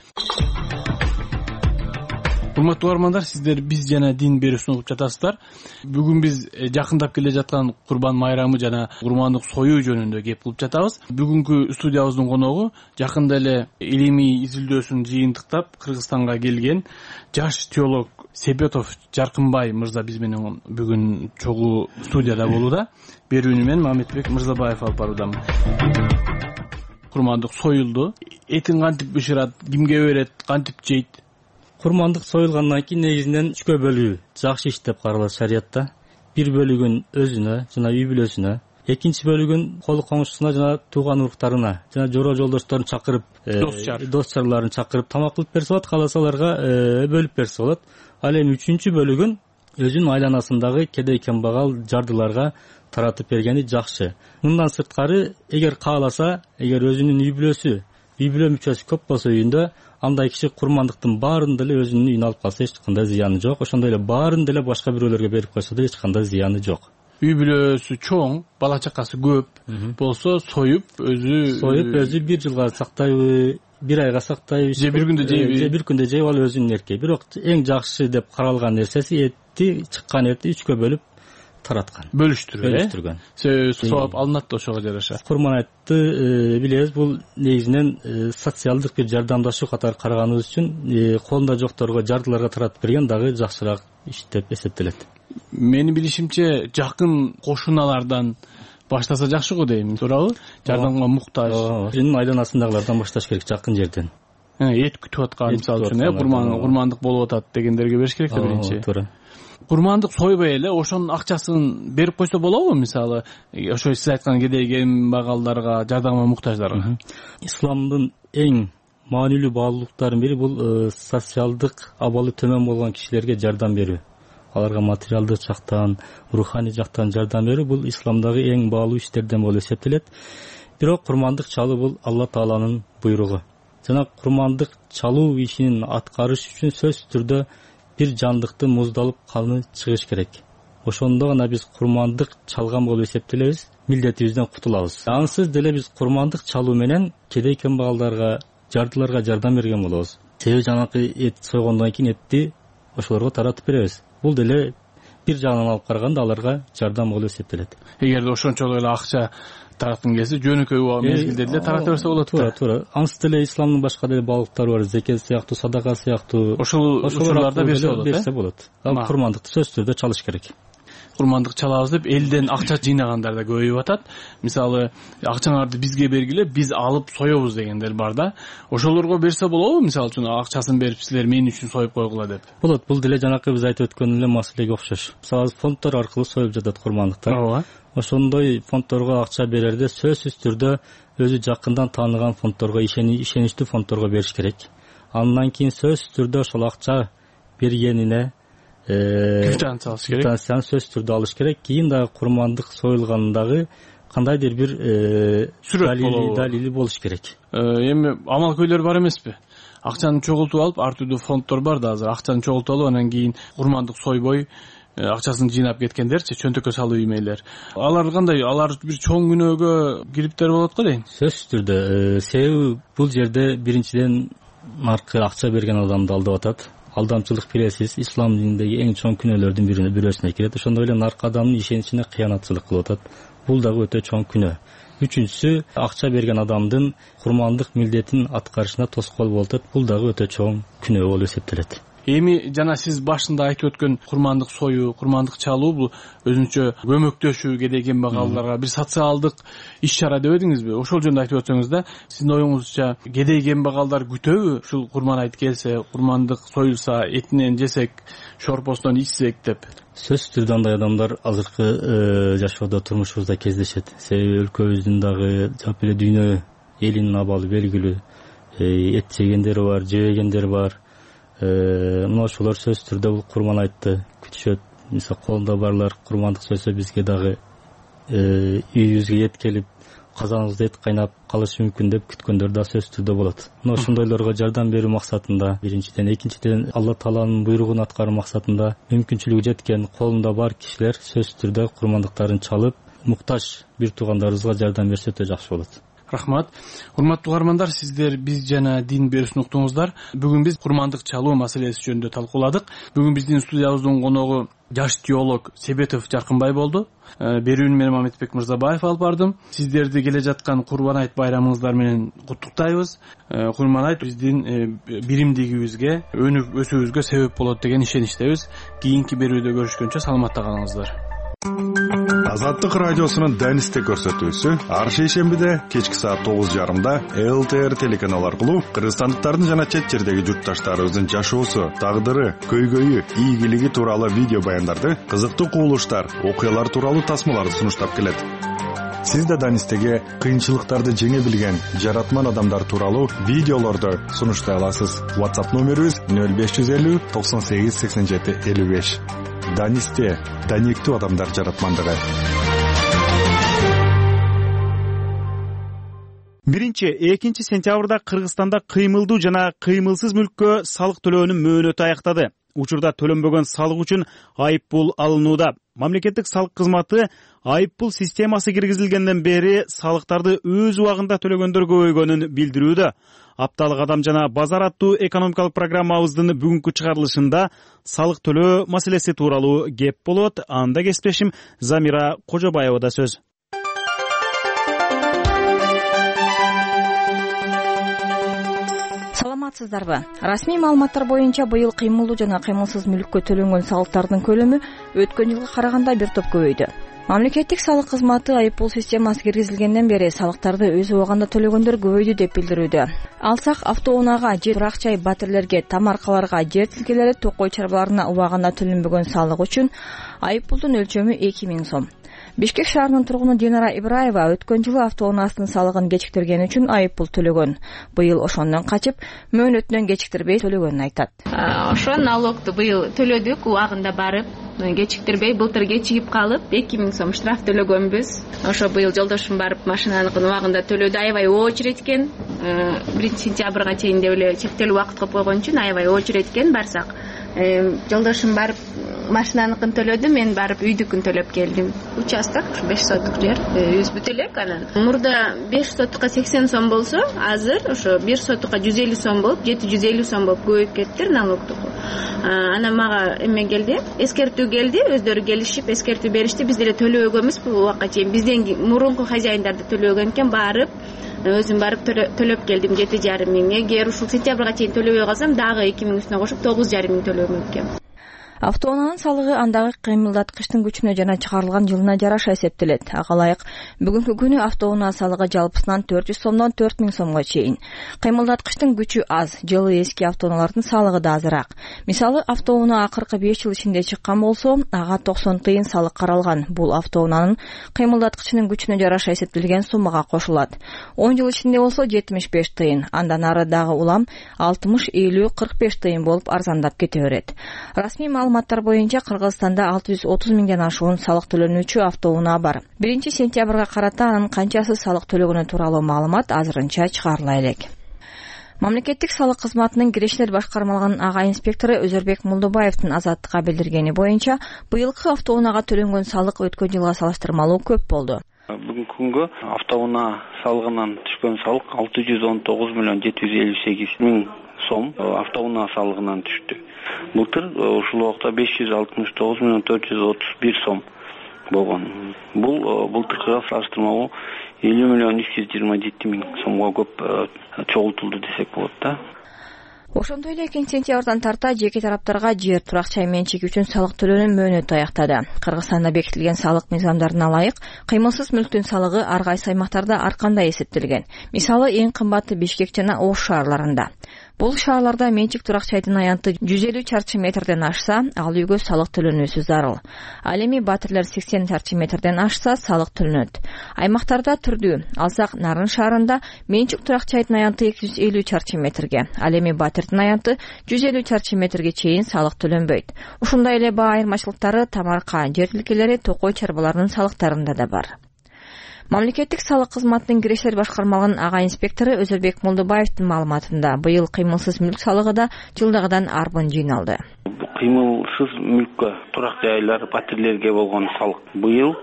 Урматтуу угармандар, сиздер биз жана дин берүүсүн угуп жатасыздар. Бүгүн биз жакындап келе жаткан Курбан майрамы жана курмандык союу жөнүндө кеп кылып жатабыз. Бүгүнкү студиябыздын коногу жакында эле илимий изилдөөсүн жыйынтыктап Кыргызстанга келген жаш теолог Себетов Жаркынбай мырза биз менен бүгүн чогуу студияда болууда. Берүүнү мен Мамедбек Мырзабаев алып баруудамын. Курмандык союлду. Этин кантип бышырат, кимге берет, кантип жейт? Курмандык союлгандан кийин негизинен 3кө бөлүү жакшы иш деп каралат шариятта. Бир бөлүгүн өзүнө жана үй бүлөсүнө, экинчи бөлүгүн кол коңшусуна жана тууган уруктарына жана жора жолдошторун чакырып, дос чарларын чакырып тамак кылып берсе болот, кааласа аларга бөлүп берсе болот. Ал эми үчүнчү бөлүгүн өзүнүн айланасындагы кедей кембагал жардыларга таратып бергени жакшы. Мындан сырткары, эгер кааласа, эгер өзүнүн үй бүлө мүчөсү көп болсо үйүндө, андай киши курмандыктын баарын деле өзүнүн үйүнө алып калса эч кандай зыяны жок. Ошондой эле баарын деле башка бирөөлөргө берип койсо да эч кандай зыяны жок. Үй бүлөсү чоң, бала чакасы көп болсо, союп өзү бир жылга сактайбы, бир айга сактайбы, же бир күндө жеп ал өзүнүн эрки. Бирок эң жакшы деп каралган нерсеси чыккан этти 3кө бөлүп тараткан, бөлүштүргөн. Сооп алынат да ошого жараша. Курман айтты билебиз, бул негизинен социалдык бир жардамдашуу катары караганыбыз үчүн колунда жокторго, жардыларга таратып берген дагы жакшыраак иш деп эсептелет. Менин билишимче жакын кошуналардан баштаса жакшы го дейм, туурабы? Жардамга муктаж. Өзүнүн айланасындагылардан башташ керек, жакын жерден. Эт күтүп аткан, мисалы үчүн, курмандык болуп атат дегендерге бериш керек да биринчи. Туура. Курмандык сойбой эле ошонун акчасын берип койсо болобу? Мисалы, ошо сиз айткан кедей кембагалдарга, жардамга муктаждарга. Исламдын эң маанилүү баалуулуктардын бири бул социалдык абалы төмөн болгон кишилерге жардам берүү, аларга материалдык жактан, руханий жактан жардам берүү бул исламдагы эң баалуу иштерден болуп эсептелет. Бирок курмандык чалуу бул Алла Тааланын буйругу. Жана курмандык чалуу ишин аткарыш үчүн сөзсүз түрдө бир жандыктын муздалып каны чыгыш керек. Ошондо гана биз курмандык чалган болуп эсептелебиз, милдетибизден кутулабыз. Ансыз деле биз курмандык чалуу менен кедей кембагалдарга, жардыларга жардам берген болобуз. Себеби жанакы эт сойгондон кийин этти ошолорго таратып беребиз. Бул деле бир жагынан алып караганда аларга жардам болуп эсептелет. Эгерде ошончолук эле акча тараткың келсе, жөнөкөй мезгилде деле тарата берсе болот. Туура. Ансыз деле исламдын башка деле балыктары бар, зекет сыяктуу, садака сыяктуу. Ошол учурларда берсе болот. Ал курмандыкты сөзсүз түрдө чалыш керек. Курмандык чалабыз деп элден акча жыйнагандар да көбөйүп атат. Мисалы, акчаңарды бизге бергиле, биз алып соёбуз дегендер бар да. Ошолорго берсе болобу? Мисалы үчүн акчасын берип силер мен үчүн союп койгула деп. Болот. Бул деле жанакы биз айтып өткөн эле маселеге окшош. Мисалы фонддор аркылуу союп жатат курмандыктар. Ооба. Ошондой фонддорго акча берерде сөзсүз түрдө өзү жакындан тааныган фонддорго, ишеничтүү фонддорго бериш керек. Андан кийин сөзсүз түрдө ошол акча бергенине квитанцияны сөзсүз түрдө алыш керек. Кийин дагы курмандык союлгандагы кандайдыр бир далили болуш керек. Эми амалкөйлөр бар эмеспи? Акчаны чогултуп алып, ар түрдүү фонддор бар да азыр. Акчаны чогултуп алып, анан кийин курмандык сойбой акчасын жыйнап кеткендерчи, чөнтөккө салуу эмейлер. Алар кандай? Алар бир чоң күнөөгө кириптер болот го дейм. Сөзсүз түрдө. Себеби бул жерде биринчиден наркы акча берген адамды алдап атат. Алдамчылык билесиз, ислам дининдеги эң чоң күнөөлөрдүн бирөөсүнө кирет. Ошондой эле наркы адамдын ишеничине кыянатчылык кылып атат. Бул дагы өтө чоң күнөө. Үчүнчүсү, акча берген адамдын курмандык милдетин аткарышына тоскоол болуп атат. Бул дагы өтө чоң күнөө болуп эсептелет. Эми жана сиз башында айтып өткөн курмандык союу, курмандык чалуу бул өзүнчө көмөктөшүү кедей кембагалдарга бир социалдык иш-чара деп эдиңизби? Ошол жөнүндө айтып өтсөңүз да, сиздин оюңузча кедей кембагалдар күтөбү? Ушул курман айт келсе, курмандык союлса, этинен жесек, шорпосунан ичсек деп. Сөзсүз түрдө андай адамдар азыркы жашоодо, турмушубузда кездешет. Себеби өлкөбүздүн дагы жалпы эле дүйнө элинин абалы белгилүү. Эт жегендер бар, жебегендер бар. Мына ошолор сөзсүз түрдө бул курман айтты күтүшөт. Мисалы колунда барлар курмандык сойсо бизге дагы үйүбүзгө эт келип, казаныбызда эт кайнап калышы мүмкүн деп күткөндөр да сөзсүз түрдө болот. Мына ошондойлорго жардам берүү максатында, биринчиден, экинчиден Алла Тааланын буйругун аткаруу максатында мүмкүнчүлүгү жеткен, колунда бар кишилер сөзсүз түрдө курмандыктарын чалып, муктаж бир туугандарыбызга жардам берсе өтө жакшы болот. Рахмат. Урматтуу угармандар, сиздер биз жана дин берүүсүн уктуңуздар. Бүгүн биз курмандык чалуу маселеси жөнүндө талкууладык. Бүгүн биздин студиябыздын коногу жаш теолог Себетов Жаркынбай болду. Берүүнү мен Мамедбек Мырзабаев алып бардым. Сиздерди келе жаткан Курбан айт байрамыңыздар менен куттуктайбыз. Курбан айт биздин биримдигибизге, өнүп өсүүбүзгө себеп болот деген ишеничтебиз. Кийинки берүүдө көрүшкөнчө саламатта калыңыздар. Азаттык радиосунун Данисте көрсөтүүсү ар шейшембиде кечки саат 9:30 ЛТР телеканалы аркылуу кыргызстандыктардын жана чет жердеги журтташтарыбыздын жашоосу, тагдыры, көйгөйү, ийгилиги тууралуу видео баяндарды, кызыктуу кубулуштар, окуялар тууралуу тасмаларды сунуштап келет. Сиз да Данистеге кыйынчылыктарды жеңе билген жаратман адамдар тууралуу видеолорду сунуштай аласыз. WhatsApp номерибиз 0550 98 87 55. Данисте, даниктүү адамдар жаратмандыгы. 1-2 сентябрда Кыргызстанда кыймылдуу жана кыймылсыз мүлккө салык төлөөнүн мөөнөтү аяктады. Учурда төлөнбөгөн салык үчүн айыппул алынууда. Мамлекеттик салык кызматы айыппул системасы киргизилгенден бери салыктарды өз убагында төлөгөндөр көбөйгөнүн билдирүүдө. Апталык адам жана базар аттуу экономикалык программабыздын бүгүнкү чыгарылышында салык төлөө маселеси тууралуу кеп болот. Анда кесиптешим Замира Кожобаевада сөз. Саламатсыздарбы? Расмий маалыматтар боюнча быйыл кыймылдуу жана кыймылсыз мүлккө төлөнгөн салыктардын көлөмү өткөн жылга караганда бир топ көбөйдү. Мамлекеттик салык кызматы айыппул системасы киргизилгенден бери салыктарды өз убагында төлөгөндөр көбөйдү деп билдирүүдө. Алсак автоунаага же турак жай батирлерге, тамаркаларга, жер тилкелери, токой чарбаларына убагында төлөнбөгөн салык үчүн айыппулдун өлчөмү 2000 сом. Бишкек шаарынын тургуну Динара Ибраева өткөн жылы автоунаасынын салыгын кечиктиргени үчүн айып пул төлөгөн. Быйыл ошондон качып, мөөнөтүнөн кечиктирбей төлөгөнүн айтат. Ошо налогду быйыл төлөдүк, убагында барып, кечиктирбей былтыр кечигип калып 2000 сом штраф төлөгөнбүз. Ошо быйыл жолдошум барып машинаныкын убагында төлөдү. Аябай очередь экен. 1 сентябрга чейин деп эле чектелүү убакыт коюп койгон үчүн аябай очередь экен. Барсак жолдошум барып машинаныкын төлөдү, мен барып үйдүкүн төлөп келдим. Участок 5 сотук жер, үзбүт элек анан. Мурда 5 сотукка 80 сом болсо, азыр ошо 1 сотукка 150 сом болуп, 750 сом болуп көбөйүп кетти налогду. Анан мага эме келди, эскертүү келди, өздөрү келишип эскертүү беришти. Биз деле төлөбөгөнбүз бул убакка чейин. Бизден мурунку хозяиндарды төлөгөн экен, барып өзүм барып төлөп келдим 7,5 миң. Эгер ушул сентябрга чейин төлөбөй калсам, дагы 2 миң үстүнө кошуп 9,5 миң төлөмөк экен. Автоунаанын салыгы андагы кыймылдаткычтын күчүнө жана чыгарылган жылына жараша эсептелет. Ага ылайык бүгүнкү күнү автоунаа салыгы жалпысынан 400 сомдон 4000 сомго чейин. Кыймылдаткычтын күчү аз, жылы эски автоунаалардын салыгы да азыраак. Мисалы, автоунаа акыркы 5 жыл ичинде чыккан болсо, ага 90 тыйын салык каралган. Бул автоунаанын кыймылдаткычынын күчүнө жараша эсептелген суммага кошулат. 10 жыл ичинде болсо 75 тыйын, андан ары дагы улам 60, 50, 45 тыйын болуп арзандап кете берет. Расмий маалыматтар боюнча Кыргызстанда 630 миңден ашуун салык төлөнүүчү автоунаа бар. 1 сентябрга карата анын канчасы салык төлөгөнү тууралуу маалымат азырынча чыгарыла элек. Мамлекеттик салык кызматынын кирешилер башкармалыгынын ага инспектору Өзөрбек Мулдубаевдин Азаттыкка билдиргени боюнча, быйылкы автоунаага төлөнгөн салык өткөн жылга салыштырмалуу көп болду. Бүгүнкү күнгө автоунаа салыгынан түшкөн салык 619 миллион 758 миң сом автоунаа салыгынан түштү. Былтыр ушул убакта 569 миллион 431 сом болгон. Бул былтыркыга салыштырмалуу 50 миллион 327 миң сомго көп чогултулду десек болот да. Ошондой эле 2 сентябрдан тарта жеке тараптарга жер турак жай менчиги үчүн салык төлөөнүн мөөнөтү аяктады. Кыргызстанда бекитилген салык мыйзамдарына ылайык кыймылсыз мүлктүн салыгы ар кайсы аймактарда ар кандай эсептелген. Мисалы, эң кымбаты Бишкек жана Ош шаарларында. Бул шаарларда менчик турак жайдын аянты 150 чарчы метрден ашса, ал үйгө салык төлөнүүсү зарыл. Ал эми Батырлер 80 чарчы метрден ашса, салык төлөнөт. Аймактарда түрдүү. Алсак, Нарын шаарында менчик турак жайдын аянты 250 чарчы метрге, ал эми Батырдын аянты 150 чарчы метрге чейин салык төлөнбөйт. Ушундай эле баа айырмачылыктары Тамарка, жер тилкелери, Токой чарбаларынын салыктарында да бар. Мамлекеттик салык кызматынын кирешилер башкармалыгынын ага инспектору Өзөрбек Мулдубаевдин маалыматында, быйыл кыймылсыз мүлк салыгы да жылдагыдан арбын жыйналды. Кыймылсыз мүлккө, турак жайлар, батирлерге болгон салык быйыл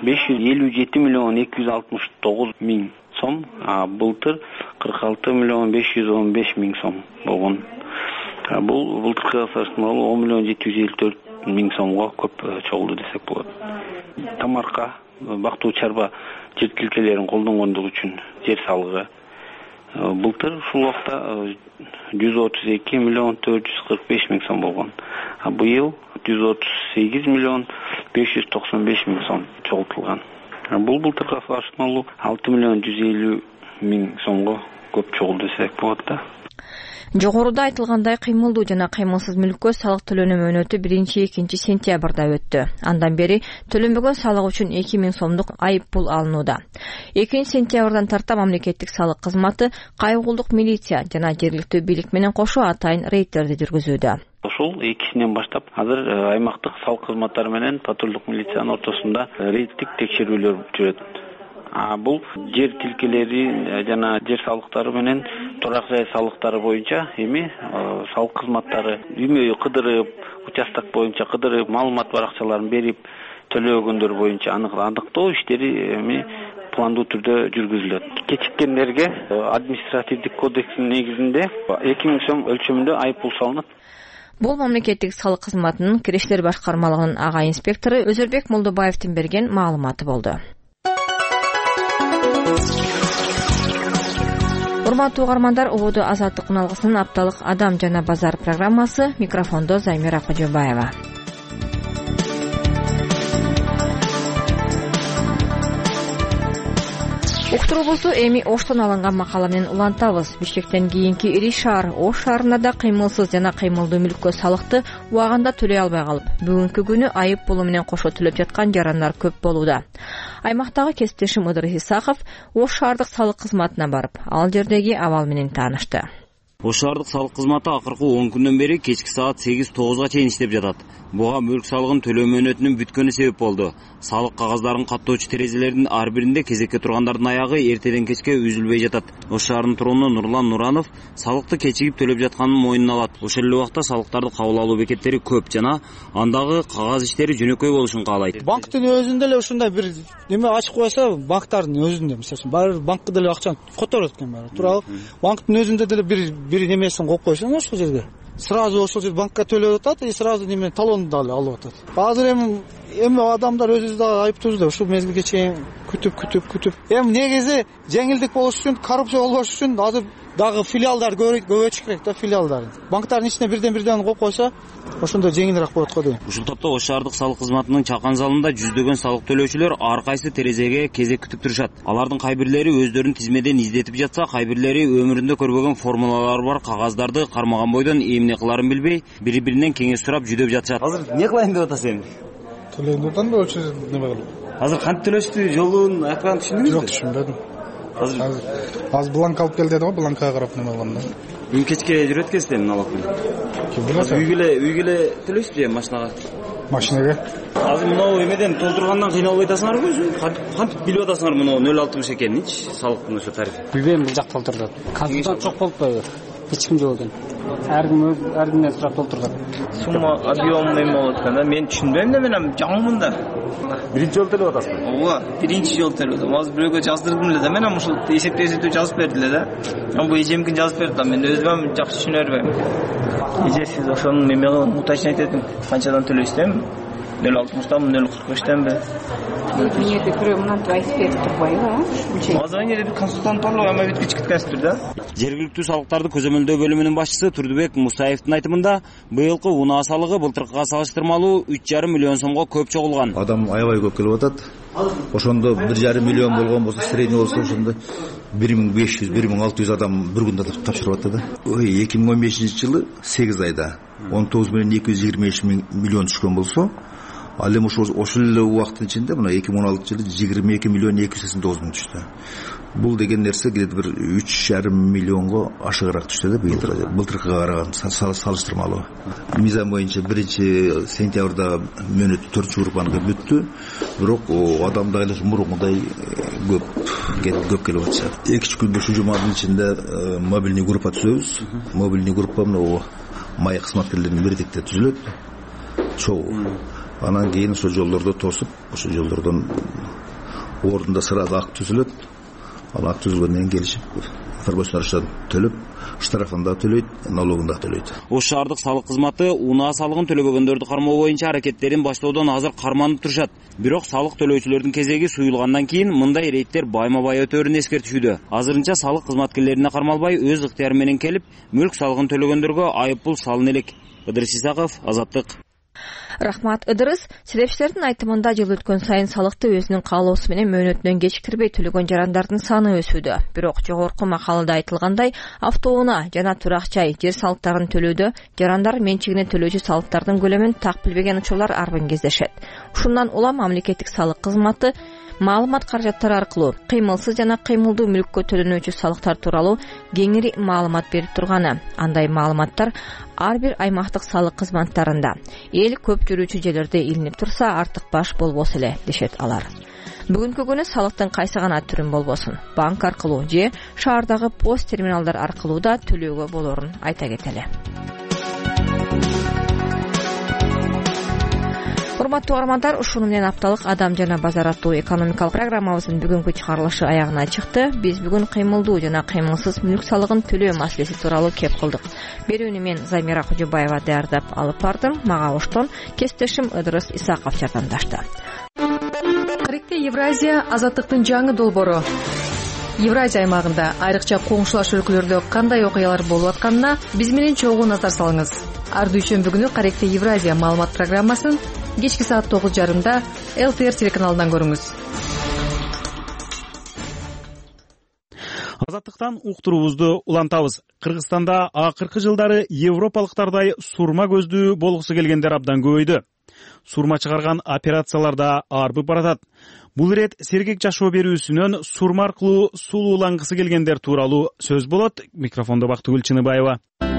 557 миллион 269 миң сом, былтыр 46 миллион 515 миң сом болгон. Бул былтыркыга салыштырмалуу 10 миллион 754 миң сомго көп чогулду десек болот. Тамарка, бактуу чарба жер тилкелерин колдонгондугу үчүн жер салыгы былтыр ушул убакта 132 миллион 445 миң сом болгон. Быйыл 138 миллион 595 миң сом чогултулган. Бул былтырга салыштырмалуу 6 миллион 150 миң сомго көп чогулду десек болот да. Жогоруда айтылгандай кыймылдуу жана кыймылсыз мүлккө салык төлөнүү мөөнөтү 1-2 сентябрда өттү. Андан бери төлөнбөгөн салык үчүн 2000 сомдук айып пул алынууда. 2 сентябрдан тарта мамлекеттик салык кызматы кайгуулдук милиция жана жергиликтүү бийлик менен кошо атайын рейдтерди жүргүзүүдө. Ошол экисинен баштап азыр аймактык салык кызматтары менен патрулдук милициянын ортосунда рейдтик текшерүүлөр жүрөт. Бул жер тилкелери жана жер салыктары менен турак жай салыктары боюнча эми салык кызматтары үймөйү кыдырып, участок боюнча кыдырып, маалымат баракчаларын берип төлөгөндөр боюнча аныктоо иштери эми пландуу түрдө жүргүзүлөт. Кечиккендерге административдик кодекстин негизинде 2000 сом өлчөмүндө айып пул салынат. Бул мамлекеттик салык кызматынын кирешилер башкармалыгынын ага инспектору Өзөрбек Мулдубаевдин берген маалыматы болду. Урматтуу угармандар, убуду Азаттыктын алгысынын апталык Адам жана базар программасы. Микрофондо Займира Кожобаева. уктуруубузду эми Оштон алынган макала менен улантабыз. Бишкектен кийинки ири шаар Ош шаарына да кыймылсыз жана кыймылдуу мүлккө салыкты убагында төлөй албай калып, бүгүнкү күнү айып пулу менен кошо төлөп жаткан жарандар көп болууда. Аймактагы кесиптешим Ыдырыс Исаков Ош шаардык салык кызматына барып, ал жердеги абал менен таанышты. Ош шаардык салык кызматы акыркы 10 күндөн бери кечки саат 8-9га чейин иштеп жатат. Буга мүлк салыгын төлөө мөөнөтүнүн бүткөнү себеп болду. Салык кагаздарын каттоочу терезелердин ар биринде кезекке тургандардын аягы эртеден кечке үзүлбөй жатат. Ош шаарынын туруну Нурлан Нуранов салыкты кечигип төлөп жатканын мойнуна алат. Ошол эле убакта салыктарды кабыл алуу бекеттери көп жана андагы кагаз иштери жөнөкөй болушун каалайт. Банктын өзүндө эле ушундай бир неме ачып койсо, банктардын өзүндө, мисалы баары банкка деле акчаны которот экен баары. Туурабы? Банктын өзүндө деле бир немесин коюп койсоң ошол жерге сразу ошол жер банкка төлөп атат и сразу неме талонду дагы алып атат. Азыр эми адамдар өзүбүз дагы айыптуубуз да ушул мезгилге чейин күтүп. Эми негизи жеңилдик болуш үчүн, коррупция болбош үчүн азыр дагы филиалдар көбөйтүш керек да, филиалдар. Банктардын ичине бирден коюп койсо, ошондо жеңилирээк болот го дейм. Ушул топто Ош шаардык салык кызматынын чакан залында жүздөгөн салык төлөөчүлөр ар кайсы терезеге кезек күтүп турушат. Алардын кай бирлери өздөрүн тизмеден издетип жатса, кай бирлери өмүрүндө көрбөгөн формулалары бар кагаздарды кармаган бойдон эмне кыларын билбей, бири-биринен кеңеш сурап жүдөп жатышат. Азыр эмне кылайын деп атасың? Төлөйм деп атам да, ошо неме кылып. Азыр кантип төлөштү, жолун айтканын түшүндүңүзбү? Жок, түшүнбөдүм. Азыр бланк алып кел деди го, бланкка карап неме кылганда. Бүгүн кечке жүрөт экенсиз эми налогтун. Үйгө төлөйсүзбү же машинага? Машинага. Азыр мынау эмеден толтургандан кыйналбай атасыңарбы өзү? Кантип билип атасыңар мынау 0.60 экенинчи салыктын ошо тарифи? Билбейм, бул жак толтурат. Консультант жок болуп атпайбы? Эч ким жок экен. Ар кимден сурап толтурат. Сумма объем эме болот экен да. Мен түшүнбөйм да, мен жаңымын да. Биринчи жолу төлөп атасызбы? Ооба, биринчи жолу төлөп атам. Азыр бирөөгө жаздырдым эле да. Мен ушул эсептөө жазып берди эле да. Бул эжемкин жазып берди да. Мен өзүм жакшы түшүнө бербейм. Эже сиз ошонун эме уточнять этиң, канчадан төлөйсүз? 0.60-тан 0.45-тенби? Эмнеге бирөө мынантип айтып берип турбайбы? Азыр эне бир консультант барлыгы эме бүт кичкиткенсиздер да. Жергиликтүү салыктарды көзөмөлдөө бөлүмүнүн башчысы Турдубек Мусаевдин айтымында, быйылкы унаа салыгы былтыркыга салыштырмалуу 3,5 миллион сомго көп чогулган. Адам аябай көп келип атат. Ошондо 1,5 миллион болгон болсо, средний болсо ошондо 1500-1600 адам бир күндө тапшырып атты да. 2015-жылы 8 айда 19,223 миллион түшкөн болсо, ал эми ошол эле убакыттын ичинде мына 2016-жылы 22,289 миң түштү. Бул деген нерсе где-то бир 3,5 миллионго ашыгыраак түштү да, былтыркыга караганда салыштырмалуу. Мизан боюнча 1-сентябрда мөөнөт 4-группаныкы бүттү, бирок адамдар эле мурункудай көп келип атышат. 2 күндө ушу жуманын ичинде мобильный группа түзөбүз. Мобильный группа мына май кызматкерлеринин бирдикте түзүлөт. Чогуу. Анан кийин ошо жолдордо тосуп, ошо жолдордон ордунда сырада ак түзүлөт. Ал ак түзүлгөндөн келишип, информациялар төлөп, штрафын да төлөйт, налогун да төлөйт. Ош шаардык салык кызматы унаа салыгын төлөбөгөндөрдү кармоо боюнча аракеттерин баштоодон азыр карманып турушат. Бирок салык төлөөчүлөрдүн кезеги суюлгандан кийин мындай рейдтер байма-бай өтөөрүн эскертишүүдө. Азырынча салык кызматкерлерине кармалбай өз ыктыяры менен келип, мүлк салыгын төлөгөндөргө айып пул салына элек. Ыдырыс Исаков, Азаттык. Рахмат, Ыдырыс. Себепчилердин айтымында жыл өткөн сайын салыкты өзүнүн каалоосу менен мөөнөтүнөн кечиктирбей төлөгөн жарандардын саны өсүүдө. Бирок жогорку макалада айтылгандай, автоунаа жана турак жай, жер салыктарын төлөөдө жарандар менчигине төлөөчү салыктардын көлөмүн так билбеген учурлар арбын кездешет. Ушундан улам мамлекеттик салык кызматы маалымат каражаттары аркылуу кыймылсыз жана кыймылдуу мүлккө төлөнүүчү салыктар тууралуу кеңири маалымат берип турганы. Андай маалыматтар ар бир аймактык салык кызматтарында. Эл көп жүрүүчү жерлерде илинип турса, артык баш болбосо эле, дешет алар. Бүгүнкү күнү салыктын кайсы гана түрүн болбосун, банк аркылуу же шаардагы пост терминалдар аркылуу да төлөөгө болорун айта кетели. Урматтуу угармандар, ушуну менен апталык Адам жана базар аттуу экономикалык программабыздын бүгүнкү чыгарылышы аягына чыкты. Биз бүгүн кыймылдуу жана кыймылсыз мүлк салыгын төлөө маселеси тууралуу кеп кылдык. Берүүнү мен Замира Кожобаева даярдап алып бардым. Мага Оштон кесиптешим Ыдырыс Исаков жардамдашты. Каректе Евразия азаттыктын жаңы долбоору. Евразия аймагында айрыкча коңшулаш өлкөлөрдө кандай окуялар болуп атканына биз менен чогуу назар салыңыз. Ар дүйшөмбү күнү Каректе Евразия маалымат программасын кечки саат 9:30 ЛТР телеканалынан көрүңүз. Азаттыктан уктуруубузду улантабыз. Кыргызстанда акыркы жылдары европалыктардай сурма көздүү болгусу келгендер абдан көбөйдү. Сурма чыгарган операцияларда арбып баратат. Бул ирет сергек жашоо берүүсүнөн сурма аркылуу сулуулангысы келгендер тууралуу сөз болот. Микрофондо Бактыгүл Чыныбаева.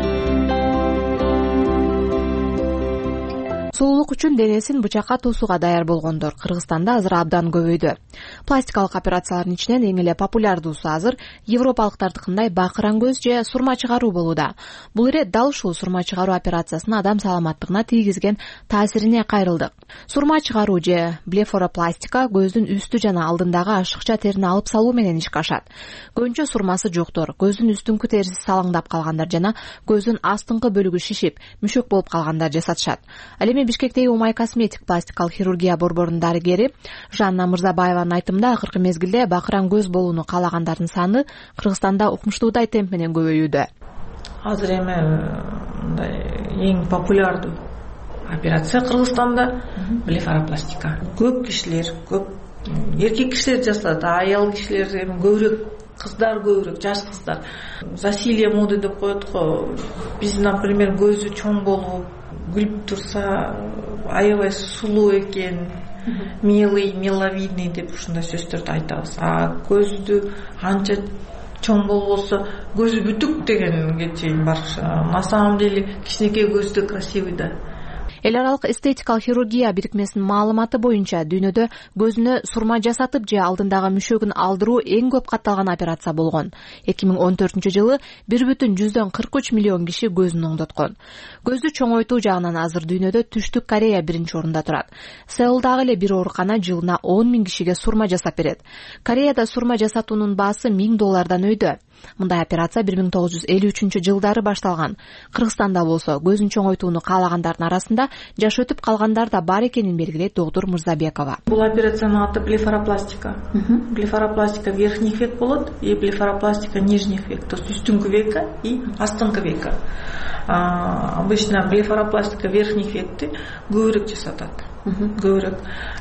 Сулуулук үчүн денесин бычакка туусуга даяр болгондор Кыргызстанда азыр абдан көбөйдү. Пластикалык операциялардын ичинен эң эле популярдуусу азыр европалыктардыкындай бакыран көз же сурма чыгаруу болууда. Бул ирет дал ушул сурма чыгаруу операциясынын адам саламаттыгына тийгизген таасирине кайрылдык. Сурма чыгаруу же блефоропластика көздүн үстү жана алдындагы ашыкча терини алып салуу менен ишке ашат. Көбүнчө сурмасы жоктор, көздүн үстүңкү териси салаңдап калгандар жана көздүн астыңкы бөлүгү шишип, мүшөк болуп калгандар жасатышат. Ал эми Бишкектеги Умай косметик пластикалык хирургия борборунун дарыгери Жанна Мырзабаеванын айтымында акыркы мезгилде бакыран көз болууну каалагандардын саны Кыргызстанда укмуштуудай темп менен көбөйүүдө. Азыр эми мындай эң популярдуу операция Кыргызстанда блефоропластика. Көп кишилер, көп эркек кишилер жасат, аял кишилер эми көбүрөөк, кыздар көбүрөөк, жаш кыздар. Засилие моды деп коет го. Биз, например, көзү чоң болуп, күлүп турса, аябай сулуу экен, милый, миловидный деп ушундай сөздөрдү айтабыз. Көздү анча чоң болбосо, көзү бүтүк дегенге чейин бар. На самом деле кичинекей көз да красивый да. Эл аралык эстетикалык хирургия бирикмесинин маалыматы боюнча дүйнөдө көзүнө сурма жасатып же алдындагы мүшөгүн алдыруу эң көп катталган операция болгон. 2014-жылы 1,43 миллион киши көзүн оңдоткон. Көздү чоңойтуу жагынан азыр дүйнөдө Түштүк Корея биринчи орунда турат. Сеулдагы эле бир оорукана жылына 10 000 кишиге сурма жасап берет. Кореяда сурма жасатуунун баасы $1000 өйдө. Мындай операция 1953-жылдары башталган. Кыргызстанда болсо көзүн чоңойтууну каалагандардын арасында жаш өтүп калгандар да бар экенин белгилейт доктор Мырзабекова. Бул операциянын аты блефоропластика. Блефоропластика верхних век болот и блефоропластика нижних век, то есть үстүңкү века и астыңкы века. Обычно блефоропластика верхних векти көбүрөөк жасатат. Көбүрөөк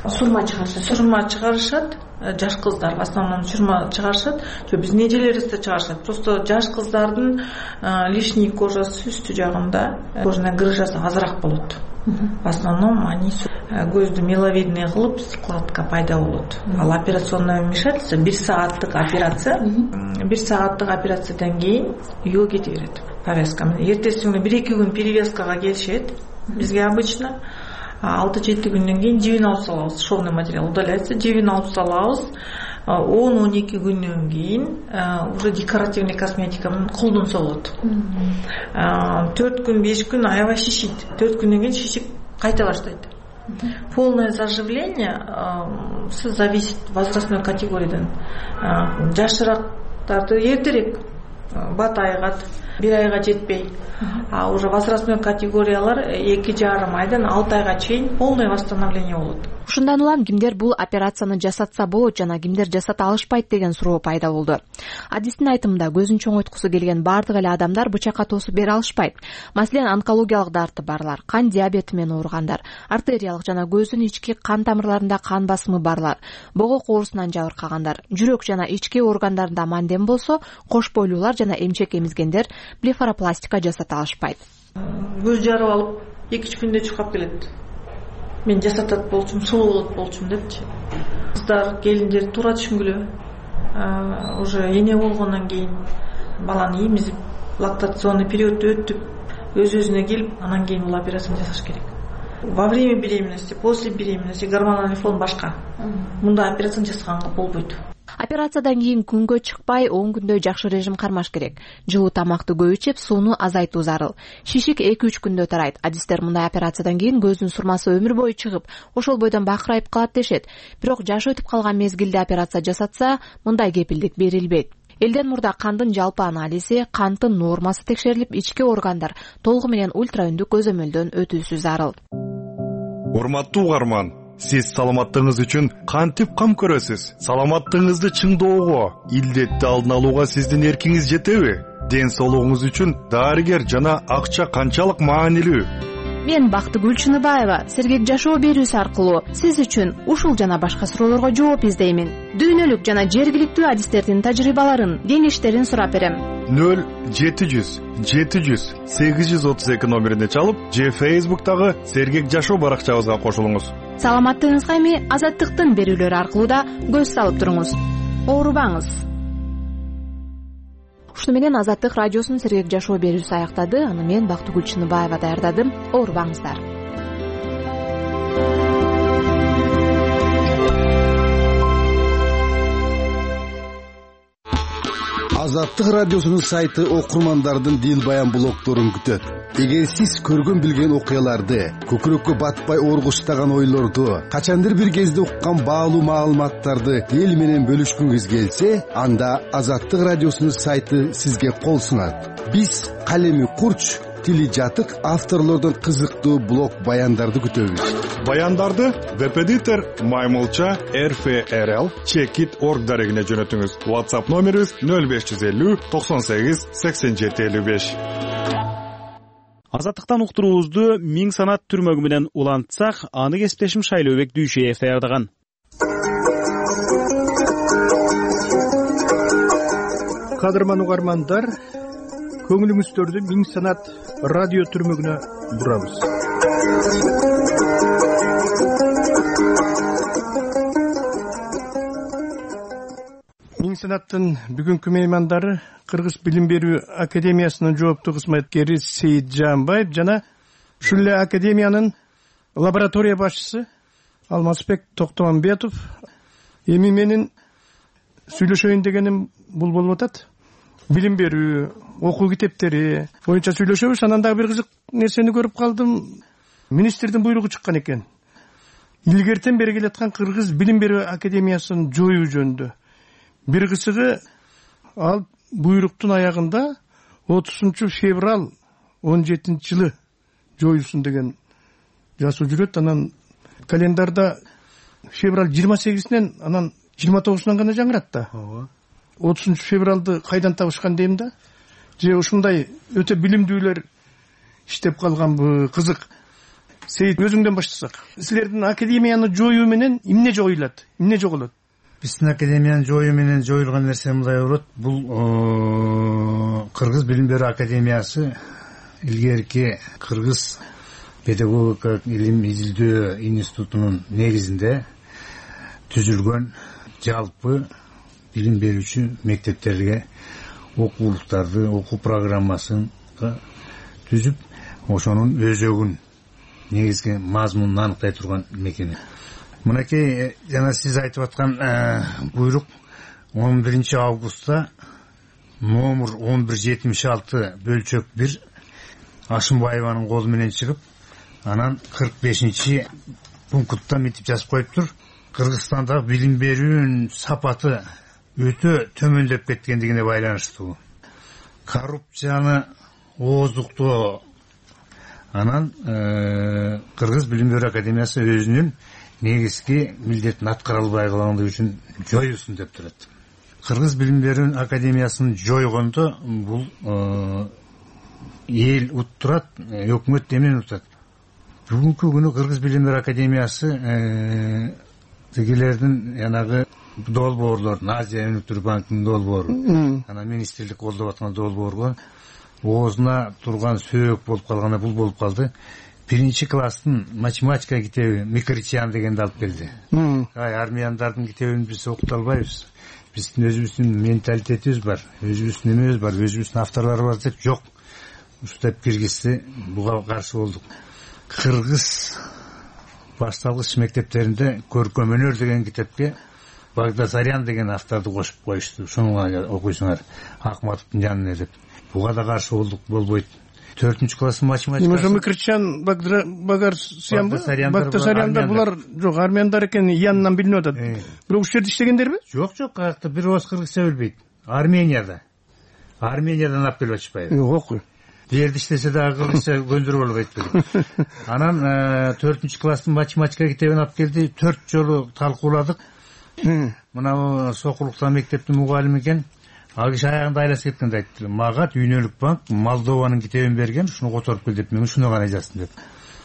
сурма чыгарышат. Жаш кыздар в основном сурма чыгарышат. Биздин эжелерибиз да чыгарышат. Просто жаш кыздардын лишний кожасы үстү жагында кожная грыжасы азыраак болот. В основном они көздү миловидный кылып складка пайда болот. Ал операционное вмешательство 1 сааттык операция. 1 сааттык операциядан кийин үйгө кете берет. Повязка. Эртеси күнү 1-2 күн перевязкага келишет. Бизге обычно 6-7 күндөн кийин жибин алып салабыз. Шовный материал удаляется, жибин алып салабыз. 10-12 күндөн кийин уже декоративный косметика менен колдонсо болот. 4 күн, 5 күн аябай шишит. 4 күндөн кийин шишип кайта баштайт. Полное заживление зависит возрастной категориядан. Жашыраактарды эртерээк бат айгат, 1 айга жетпей. А уже возрастной категориялар 2,5 айдан 6 айга чейин полное восстановление болот. Ушундан улам кимдер бул операцияны жасатса болот жана кимдер жасата алышпайт деген суроо пайда болду. Адистин айтымында көзүн чоңойткусу келген бардык эле адамдар бычакка тоосуп бере алышпайт. Маселен, онкологиялык дарты барлар, кан диабети менен ооругандар, артериялык жана көздүн ички кан тамырларында кан басымы барлар, бого коорусунан жабыркагандар, жүрөк жана ички органдарында мандем болсо, кош бойлуулар жана эмчек эмизгендер блефоропластика жасата алышпайт. Көз жарып алып 2-3 күндө чыгып келет. Мен жасатат болчумун, сулуу болот болчумун депчи. Кыздар, келиндер туура түшүнгүлө. Уже эне болгондон кийин баланы эмизип, лактационный период өтүп, өз-өзүнө келип, анан кийин бул операцияны жасаш керек. Во время беременности, после беременности гормоналдык фон башка. Мындай операцияны жасаганга болбойт. Операциядан кийин күнгө чыкпай 10 күндөй жакшы режим кармаш керек. Жылуу тамакты көп ичип, сууну азайтуу зарыл. Шишик 2-3 күндө тарайт. Адистер мындай операциядан кийин көздүн сурмасы өмүр бою чыгып, ошол бойдон бакырайып калат дешет. Бирок жаш өтүп калган мезгилде операция жасатса, мындай кепилдик берилбейт. Элден мурда кандын жалпы анализи, канттын нормасы текшерилип, ички органдар толугу менен ультраүндүк көзөмөлдөн өтүүсү зарыл. Урматтуу угарман, сиз саламаттыгыңыз үчүн кантип кам көрөсүз? Саламаттыгыңызды чыңдоого, илдетти алдын алууга сиздин эркиңиз жетеби? Ден соолугуңуз үчүн дарыгер жана акча канчалык маанилүү? Мен Бактыгүл Чыныбаева сергек жашоо берүүсү аркылуу сиз үчүн ушул жана башка суроолорго жооп издеймин. Дүйнөлүк жана жергиликтүү адистердин тажрыйбаларын, кеңештерин сурап берем. 0700 700 832 номерине чалып, же Facebook'тагы сергек жашоо баракчабызга кошулуңуз. Саламаттыгыңызга эми Азаттыктын берүүлөрү аркылуу да көз салып туруңуз. Оорубаңыз. Ушуну менен Азаттык радиосунун сергек жашоо берүүсү аяктады. Аны мен Бактыгүл Чыныбаева даярдадым. Оорубаңыздар. Азаттык радиосунун сайты окурмандардын дин баян блогдорун күтөт. Эгер сиз көргөн билген окуяларды, көкүрөккө батпай оргуштаган ойлорду, качандыр бир кезде уккан баалуу маалыматтарды эл менен бөлүшкүңүз келсе, анда Азаттык радиосунун сайты сизге кол сунат. Биз калеми курч, тили жатык авторлордун кызыктуу блог баяндарды күтөбүз. Баяндарды веб-эдитор Маймылча RFRL Checkit.org дарегине жөнөтүңүз. WhatsApp номерибиз 0550 98 87 55. Азаттыктан уктуруубузду миң санат түрмөгү менен улантсак, аны кесиптешим Шайлообек Дүйшеев даярдаган. Кадырман угармандар, көңүлүңүздөрдү миң санат радио түрмөгүнө бурабыз. Миң санаттын бүгүнкү меймандары Кыргыз билим берүү академиясынын жооптуу кызматкери Сейит Жаанбаев жана ушул эле академиянын лаборатория башчысы Алмазбек Токтомамбетов. Эми менин сүйлөшөйүн дегеним бул болуп атат. Билим берүү, окуу китептери боюнча сүйлөшөбүз. Анан дагы бир кызык нерсени көрүп калдым. Министрдин буйругу чыккан экен. Илгертен бери келаткан Кыргыз билим берүү академиясын жоюу жөнүндө. Бир кызыгы, ал буйруктун аягында 30 февраль 17-жылы жоюлсун деген жазуу жүрөт. Анан календарда февраль 28-нен, анан 29-нан гана жаңырат да. 30 февралды кайдан табышкан дейм да. Же ушундай өтө билимдүүлөр иштеп калганбы, кызык. Сейит, өзүңдөн баштасак. Силердин академияны жоюу менен эмне жоюлат, эмне жоголот? Биздин академиянын жоюу менен жоюлган нерсе мындай болот. Бул Кыргыз билим берүү академиясы илгерки Кыргыз педагогика илим изилдөө институтунун негизинде түзүлгөн жалпы билим берүүчү мектептерге окуулуктарды, окуу программасын түзүп, ошонун өзөгүн, негизги мазмунун аныктай турган мекеме. Мынакей жана сиз айтып аткан буйрук 11 августта номер 1176 бөлчөк 1 Ашымбаеванын колу менен чыгып, анан 45 пунктта митип жазып коюптур. Кыргызстанда билим берүүнүн сапаты өтө төмөндөп кеткендигине байланыштуу. Коррупцияны ооздуктоо. Анан Кыргыз билим берүү академиясы өзүнүн негизги милдетин аткара албай калгандыгы үчүн жоюусун деп турат. Кыргыз билим берүү академиясын жойгондо бул эл уттурат, өкмөт эмнени утат. Бүгүнкү күнү Кыргыз билим берүү академиясы тигилердин янагы долбоорлорун, Азия өнүктүрүү банкынын долбоору, анан министрлик колдоп аткан долбоорго оозуна турган сөөк болуп калганда бул болуп калды. 1-класстын математика китеби Микритян дегенди алып келди. Армияндардын китебин биз окута албайбыз. Биздин өзүбүздүн менталитетибиз бар, өзүбүздүн эмебиз бар, өзүбүздүн авторлор бар деп жок. Ушундап киргизди, буга каршы болдук. Кыргыз башталгыч мектептеринде көркөм өнөр деген китепке Багдасарян деген авторду кошуп коюшту. Ошону окуйсуңар, Акматовдун жанына деп. Буга да каршы болдук, болбойт. 4-класстын математикасы. Ошо Микритчан, Багдасаряндар булар жок, армияндар экен, янынан билинип атат. Бирок ушул жерде иштегендерби? Жок, каякта бир ооз кыргызча билбейт. Армениядан алып келип атышпайбы? Жок. Жерде иштесе дагы кыргызча көндүрүп албайт беле. Анан 4-класстын математика китебин алып келди, 4 жолу талкууладык. Мына Сокулуктан мектептин мугалими экен. Ал киши аягында айласып кеткенде айтты. Мага Дүйнөлүк банк Молдованын китебин берген, ушуну которуп кел деп, мен ушуну гана жаздым деп.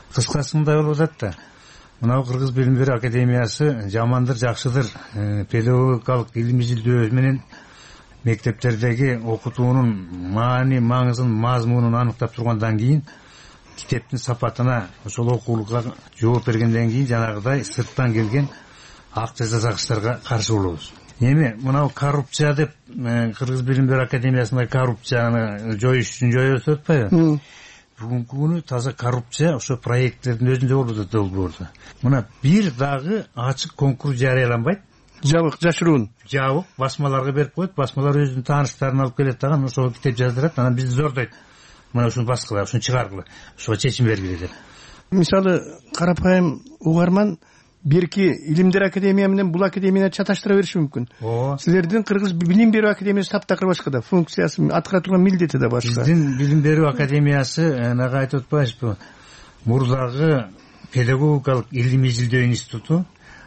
кыскасы мындай болуп атат да. Мынау Кыргыз билим берүү академиясы жамандыр жакшыдыр педагогикалык илимий изилдөө менен мектептердеги окутуунун маңызын мазмунун аныктап тургандан кийин китептин сапатына ошол окуулукка жооп бергенден кийин жанагыдай сырттан келген ак жасагычтарга каршы болобуз. Эми мынау коррупция деп Кыргыз билим берүү академиясында коррупцияны жоюш үчүн жоебуз деп атпайбы? Бүгүнкү күнү таза коррупция ошо проекттердин өзүндө болуп атат долбоордо. Мына бир дагы ачык конкурс жарыяланбайт. Жабык, жашыруун. Жабык басмаларга берип коет, басмалар өзүнүн тааныштарын алып келет дагы, ошого китеп жаздырат, анан бизди зордойт. Мына ушуну баскыла, ушуну чыгаргыла, ошого чечим бергиле деп. Мисалы, карапайым угарман берки илимдер академия менен бул академияны чаташтыра бериши мүмкүн. Силердин Кыргыз билим берүү академиясы таптакыр башка да, функциясы, аткара турган милдети да башка. Биздин билим берүү академиясы нага айтып атпайбызбы? Мурдагы педагогикалык илимий изилдөө институту,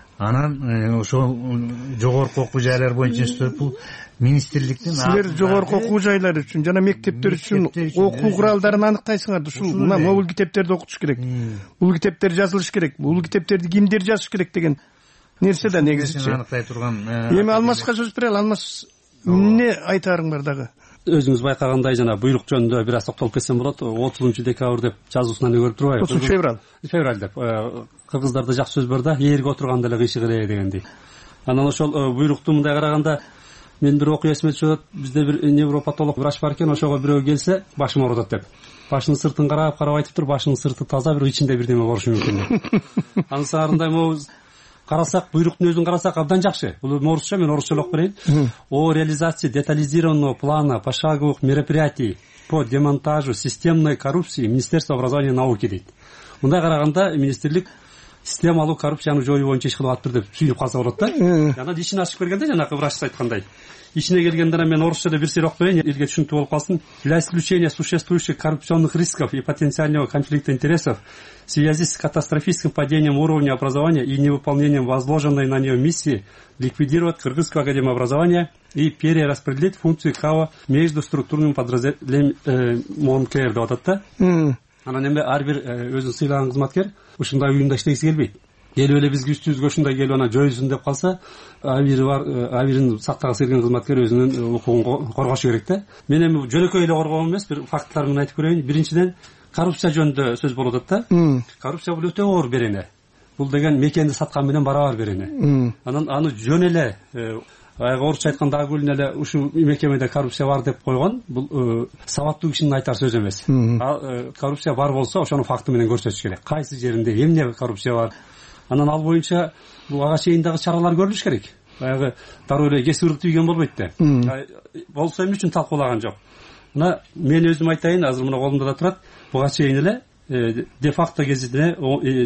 анан ошол жогорку окуу жайлар боюнча институт, бул министрликтин. Силер жогорку окуу жайлары үчүн жана мектептер үчүн окуу куралдарын аныктайсыңар. Ушул мына могул китептерди окутуш керек. Бул китептер жазылыш керек. Бул китептерди кимдер жазыш керек деген нерсе да негизичи. Аныктай турган. Эми Алмаска сөз берели. Алмас, эмне айтарың бар дагы? Өзүңүз байкагандай жана буйрук жөнүндө бир аз токтолуп кетсем болот. 30-декабрь деп жазуусунан көрүп турбайбы? 30 февраль деп. Кыргыздарда жакшы сөз бар да, ээрге отурганда эле кыйшык эле дегендей. Анан ошол буйрукту мындай караганда мен бир окуя эсиме түшүп атат. Бизде бир невропатолог врач бар экен, ошого бирөө келсе, башым ооруп атат деп. Башынын сыртын карап айтып тур, башынын сырты таза, бирок ичинде бирдеме болушу мүмкүн деп. Анын саарындай могу карасак, буйруктун өзүн карасак абдан жакшы. Бул орусча, мен орусча окуп берейин. О реализации детализированного плана пошаговых мероприятий по демонтажу системной коррупции Министерства образования и науки дейт. Мындай караганда министрлик системалуу коррупцияны жоюу боюнча иш кылып атыптыр деп сүйүнүп калса болот да. Жана ишин ачып бергенде жанакы врач айткандай. Ичине келгенде мен орусчада бир сыйр окуп берейин, элге түшүнүктүү болуп калсын. Для исключения существующих коррупционных рисков и потенциального конфликта интересов в связи с катастрофическим падением уровня образования и невыполнением возложенной на нее миссии ликвидировать Кыргызскую академию образования и перераспределить функции КАО между структурными подразделениями МОНКР деп атат да. Анан эми ар бир өзүн сыйлаган кызматкер ушундай уюмда иштегиси келбейт. Келип эле бизге үстүбүзгө ушундай келип анан жоюсун деп калса, абири бар, абирин сактагысы келген кызматкер өзүнүн укугун коргошу керек да. Мен эми жөнөкөй эле коргоом эмес, бир факттар менен айтып көрөйүн. Биринчиден, коррупция жөнүндө сөз болуп атат да. Коррупция бул өтө оор берене. Бул деген мекенди саткан менен барабар берене. Анан аны жөн эле орусча айтканда агулин эле ушул мекемеде коррупция бар деп койгон, бул сабаттуу кишинин айтар сөзү эмес. Коррупция бар болсо, ошону факты менен көрсөтүш керек. Кайсы жеринде эмне коррупция бар? Анан ал боюнча бул ага чейин дагы чаралар көрүлүш керек. Баягы дароо эле кесип тийген болбойт да. Болсо эмне үчүн талкуулаган жок? Мына мен өзүм айтайын, азыр мына колумда да турат. Буга чейин эле де факто гезитине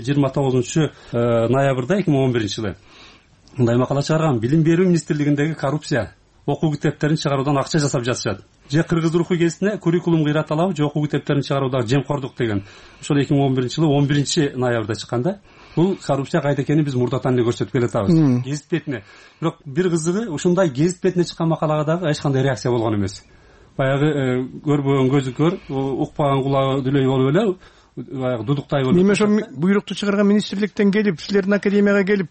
29 ноябрда 2011 жылы мындай макала чыгарган. Билим берүү министрлигиндеги коррупция окуу китептерин чыгаруудан акча жасап жатышат. Же Кыргыз руху гезитине куррикулум кыйраталабы, же окуу китептерин чыгарууда жемкордук деген. Ошол 2011 жылы 11 ноябрда чыкканда. Бул коррупция кайда экенин биз мурдатан эле көрсөтүп келатабыз. Гезит бетине. Бирок бир кызыгы, ушундай гезит бетине чыккан макалага дагы эч кандай реакция болгон эмес. Баягы көрбөгөн көзү көр, укпаган кулагы дүлөй болуп эле, баягы дудуктай болуп. Неме ошо буйрукту чыгарган министрликтен келип, силердин академияга келип,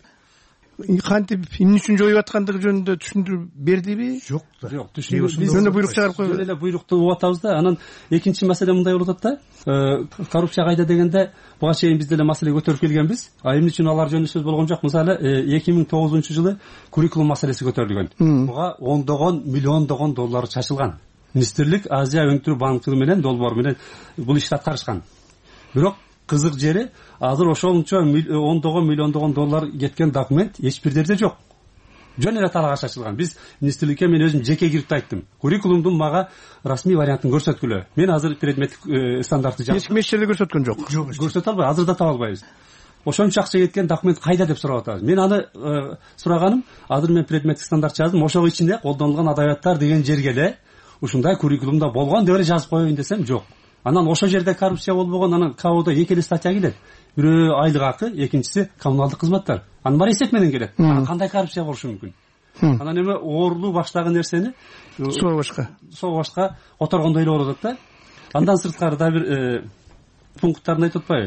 кантип эмне үчүн жоюп аткандыгы жөнүндө түшүндүрүп бердиби? Жок. Биз жөнүндө буйрук чыгарып койбуз. Эле буйрукту угуп атабыз да. Анан экинчи маселе мындай болуп атат да. Коррупция кайда дегенде, буга чейин биз деле маселе көтөрүп келгенбиз. Эмне үчүн алар жөнүндө сөз болгон жок. Мисалы, 2009 жылы куррикулум маселеси көтөрүлгөн. Буга ондогон, миллиондогон доллар чачылган. Министрлик Азия өнүктүрүү банкы менен долбоор менен бул ишти аткарышкан. Бирок кызык жери, азыр ошончо ондогон, миллиондогон доллар кеткен документ эч бир жерде жок. Жөн эле талааш ачылган. Биз министрликке мен өзүм жеке кирип айттым. Куррикулумдун мага расмий вариантын көрсөткүлө. Мен азыр предметтик стандартты жаздым. Эч ким эч жерде көрсөткөн жок. Көрсөтө албай, азыр да таба албайбыз. Ошончо акча кеткен документ кайда деп сурап атабыз. Мен аны сураганым, азыр мен предметтик стандарт жаздым. Ошого ичинде колдонулган адабияттар деген жерге эле ушундай куррикулумда болгон деп эле жазып коеюн десем, жок. Анан ошол жерде коррупция болбогон, анан КАОдо эки эле статья келет. Бирөө айлык акы, экинчиси коммуналдык кызматтар. Анын баары эсеп менен келет. Кандай коррупция болушу мүмкүн? Анан эми оорулуу баштагы нерсени согубашка которгондой эле болуп атат да. Андан сырткары да бир пункттарын айтып атпайбы?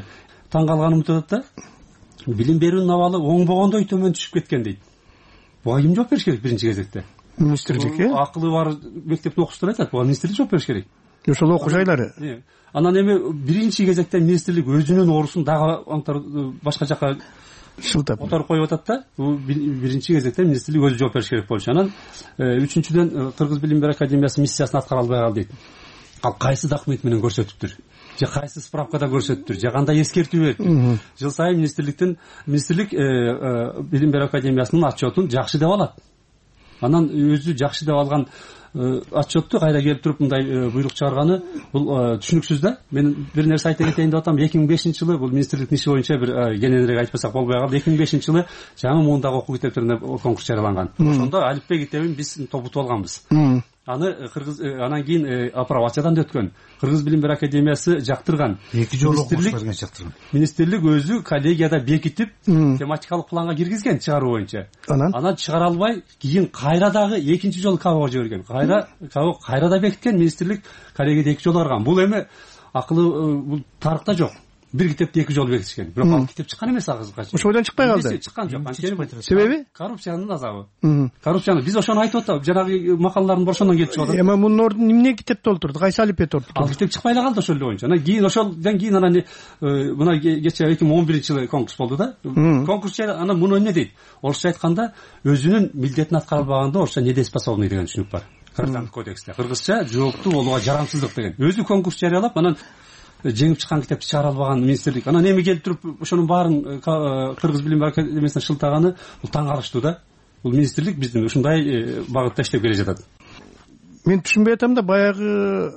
таң калганым өтөт да, билим берүүнүн абалы оңбогондой төмөн түшүп кеткен дейт. Буга ким жооп бериш керек биринчи кезекте? Министрлик, акылы бар мектептин окуучулары айтат, буга министрлик жооп бериш керек. Ошол окуу жайлары. Анан эми биринчи кезекте министрлик өзүнүн орусун дагы башка жака шылтап которуп коюп атат да. Бул биринчи кезекте министрлик өзү жооп бериш керек болчу. Анан үчүнчүдөн Кыргыз билим берүү академиясы миссиясын аткара албай калды дейт. Ал кайсы документ менен көрсөтүптүр? Же кайсы справкада көрсөтүптүр? Же кандай эскертүү бериптир? Жыл сайын министрлик билим берүү академиясынын отчетун жакшы деп алат. Анан өзү жакшы деп алган отчетту кайра келип туруп мындай буйрук чыгарганы бул түшүнүксүз да. Мен бир нерсе айта кетейин деп атам. 2005-жылы бул министрликтин иши боюнча бир кененирээк айтпасак болбой калды. 2005-жылы жаңы муундагы окуу китептерине конкурс жарыяланган. Ошондо алифбе китебин биз топутуп алганбыз. Аны анан кийин апробациядан да өткөн. Кыргыз билим берүү академиясы жактырган. 2 жолу окуш берген жактырган. Министрлик өзү коллегияда бекитип, тематикалык планга киргизген чыгаруу боюнча. Анан чыгара албай, кийин кайра дагы экинчи жолу КАОга жиберген. Кайрада бекиткен, министрлик коллегияда 2 жолу барган. Бул эми акылы бул тарыхта жок. Бир китепти 2 жолу бекитишкен. Бирок ал китеп чыккан эмес агызга. Ошодон чыкпай калды. Чыккан жок. Себеби? Коррупциянын азабы. Коррупцияны биз ошону айтып атабыз. Жанагы макалалардын ошондон келип чыгып атат. Эми мунун ордун эмне китеп толтурду? Кайсы алипе толтурду? Ал китеп чыкпай эле калды ошол эле боюнча. Анан кийин ошолдон кийин анан мына кече 2011-жылы конкурс болду да. Конкурс анан муну эмне дейт? Орусча айтканда өзүнүн милдетин аткара албаганда орусча недееспособный деген түшүнүк бар. Гражданский кодексте. Кыргызча жооптуу болууга жарамсыздык деген. Өзү конкурс жарыялап анан жеңип чыккан китепти чыгара албаган министрлик. Анан эми келип туруп ошонун баарын Кыргыз билим берүү академиясына шылтаганы бул таң калыштуу да. Бул министрлик биздин ушундай багытта иштеп келе жатат. Мен түшүнбөй атам да, баягы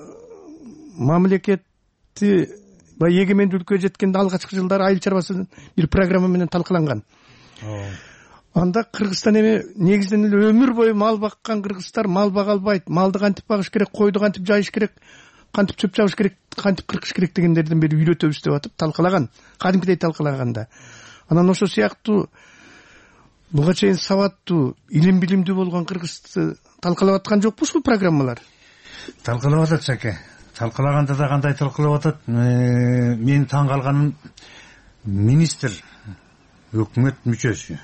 мамлекетти баягы эгемендүүлүккө жеткенде алгачкы жылдары айыл чарбасы бир программа менен талкаланган. Анда Кыргызстан эми негизинен эле өмүр бою мал баккан кыргыздар мал бага албайт. Малды кантип багыш керек, койду кантип жайыш керек, кантип чөп чабыш керек, кантип кыркыш керек дегендерден бери үйрөтөбүз деп атып талкалаган. Кадимкидей талкалаганда. Анан ошол сыяктуу буга чейин сабаттуу, илим билимдүү болгон кыргызды талкалап аткан жокпуз бул программалар? Талкалап атат Жаке. Талкалаганда да кандай талкалап атат? Мен таң калганым министр өкмөт мүчөсү.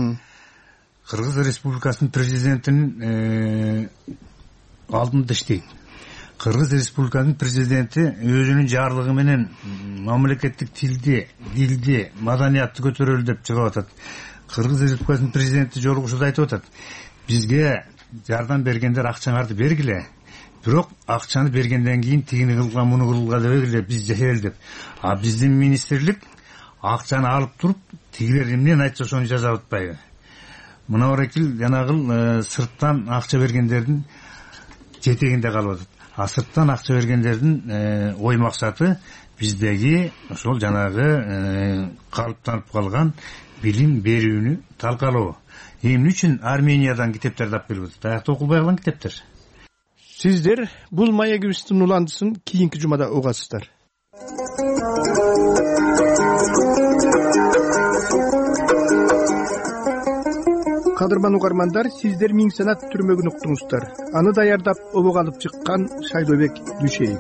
Кыргыз Республикасынын президентинин алдында иштейт. Кыргыз Республикасынын президенти өзүнүн жарлыгы менен мамлекеттик дилди, маданиятты көтөрөлү деп чыгып атат. Кыргыз Республикасынын президенти жолугушууда айтып атат. Бизге жардам бергендер акчаңарды бергиле. Бирок акчаны бергенден кийин тигини кылга, муну кылга дебегиле, биз жашайлы деп. А биздин министрлик акчаны алып туруп, тигилер эмнени айтса ошону жазап атпайбы? Мына орекил жанагыл сырттан акча бергендердин жетегинде калып атат. А сырттан акча бергендердин ой максаты биздеги ошол жанагы калыптанып калган билим берүүнү талкалоо. Эмне үчүн Армениядан китептерди алып келип атат? Аякта окулбай калган китептер. Сиздер бул маегибиздин уландысын кийинки жумада угасыздар. Кадырман угармандар, сиздер Миң санат түрмөгүн уктуңуздар. Аны даярдап обого алып чыккан Шайлообек Дүйшеев.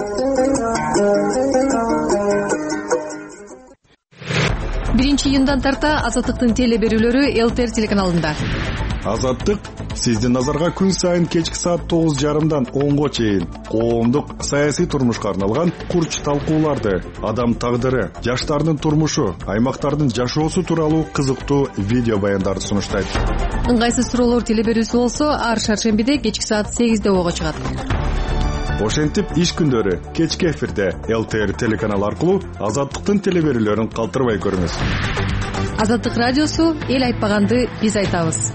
Биринчи июндан тарта Азаттыктын теле берүүлөрү ЛТР телеканалында. Азаттык сиздин назарга күн сайын кечки саат 9:30дан 10го чейин коомдук саясий турмушка арналган курч талкууларды, адам тагдыры, жаштардын турмушу, аймактардын жашоосу тууралуу кызыктуу видео баяндарды сунуштайт. Ыңгайсыз суроолор теле берүүсү болсо, ар шаршембиде кечки саат 8де ого чыгат. Ошентип иш күндөрү кечки эфирде ЛТР телеканалы аркылуу Азаттыктын теле берүүлөрүн калтырбай көрүңүз. Азаттык радиосу эл айтпаганды биз айтабыз.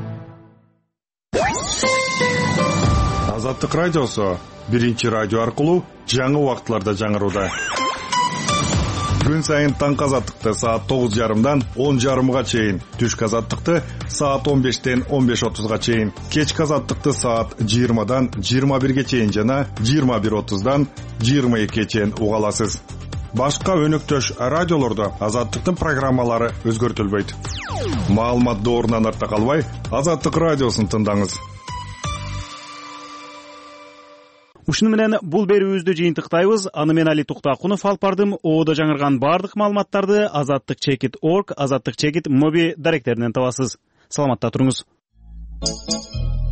Азаттык радиосу биринчи радио аркылуу жаңы убакытларда жаңырууда. Күн сайын таңкы Азаттыкты саат 9:30дан 10:30га чейин, түшкү Азаттыкты саат 15-тен 15:30га чейин, кечки Азаттыкты саат 20-дан 21-ге чейин жана 21:30-дан 22-ге чейин уга аласыз. Башка өнөктөш радиолордо Азаттыктын программалары өзгөртүлбөйт. Маалыматты орунан арта калбай, Азаттык радиосун тыңдаңыз. ушуну менен бул берүүбүздү жыйынтыктайбыз. Аны мен Али Туктакунов алып бардым. Оодо жаңырган баардык маалыматтарды Азаттык Чекит Орг, Азаттык Чекит Моби даректеринен табасыз. Саламатта туруңуз.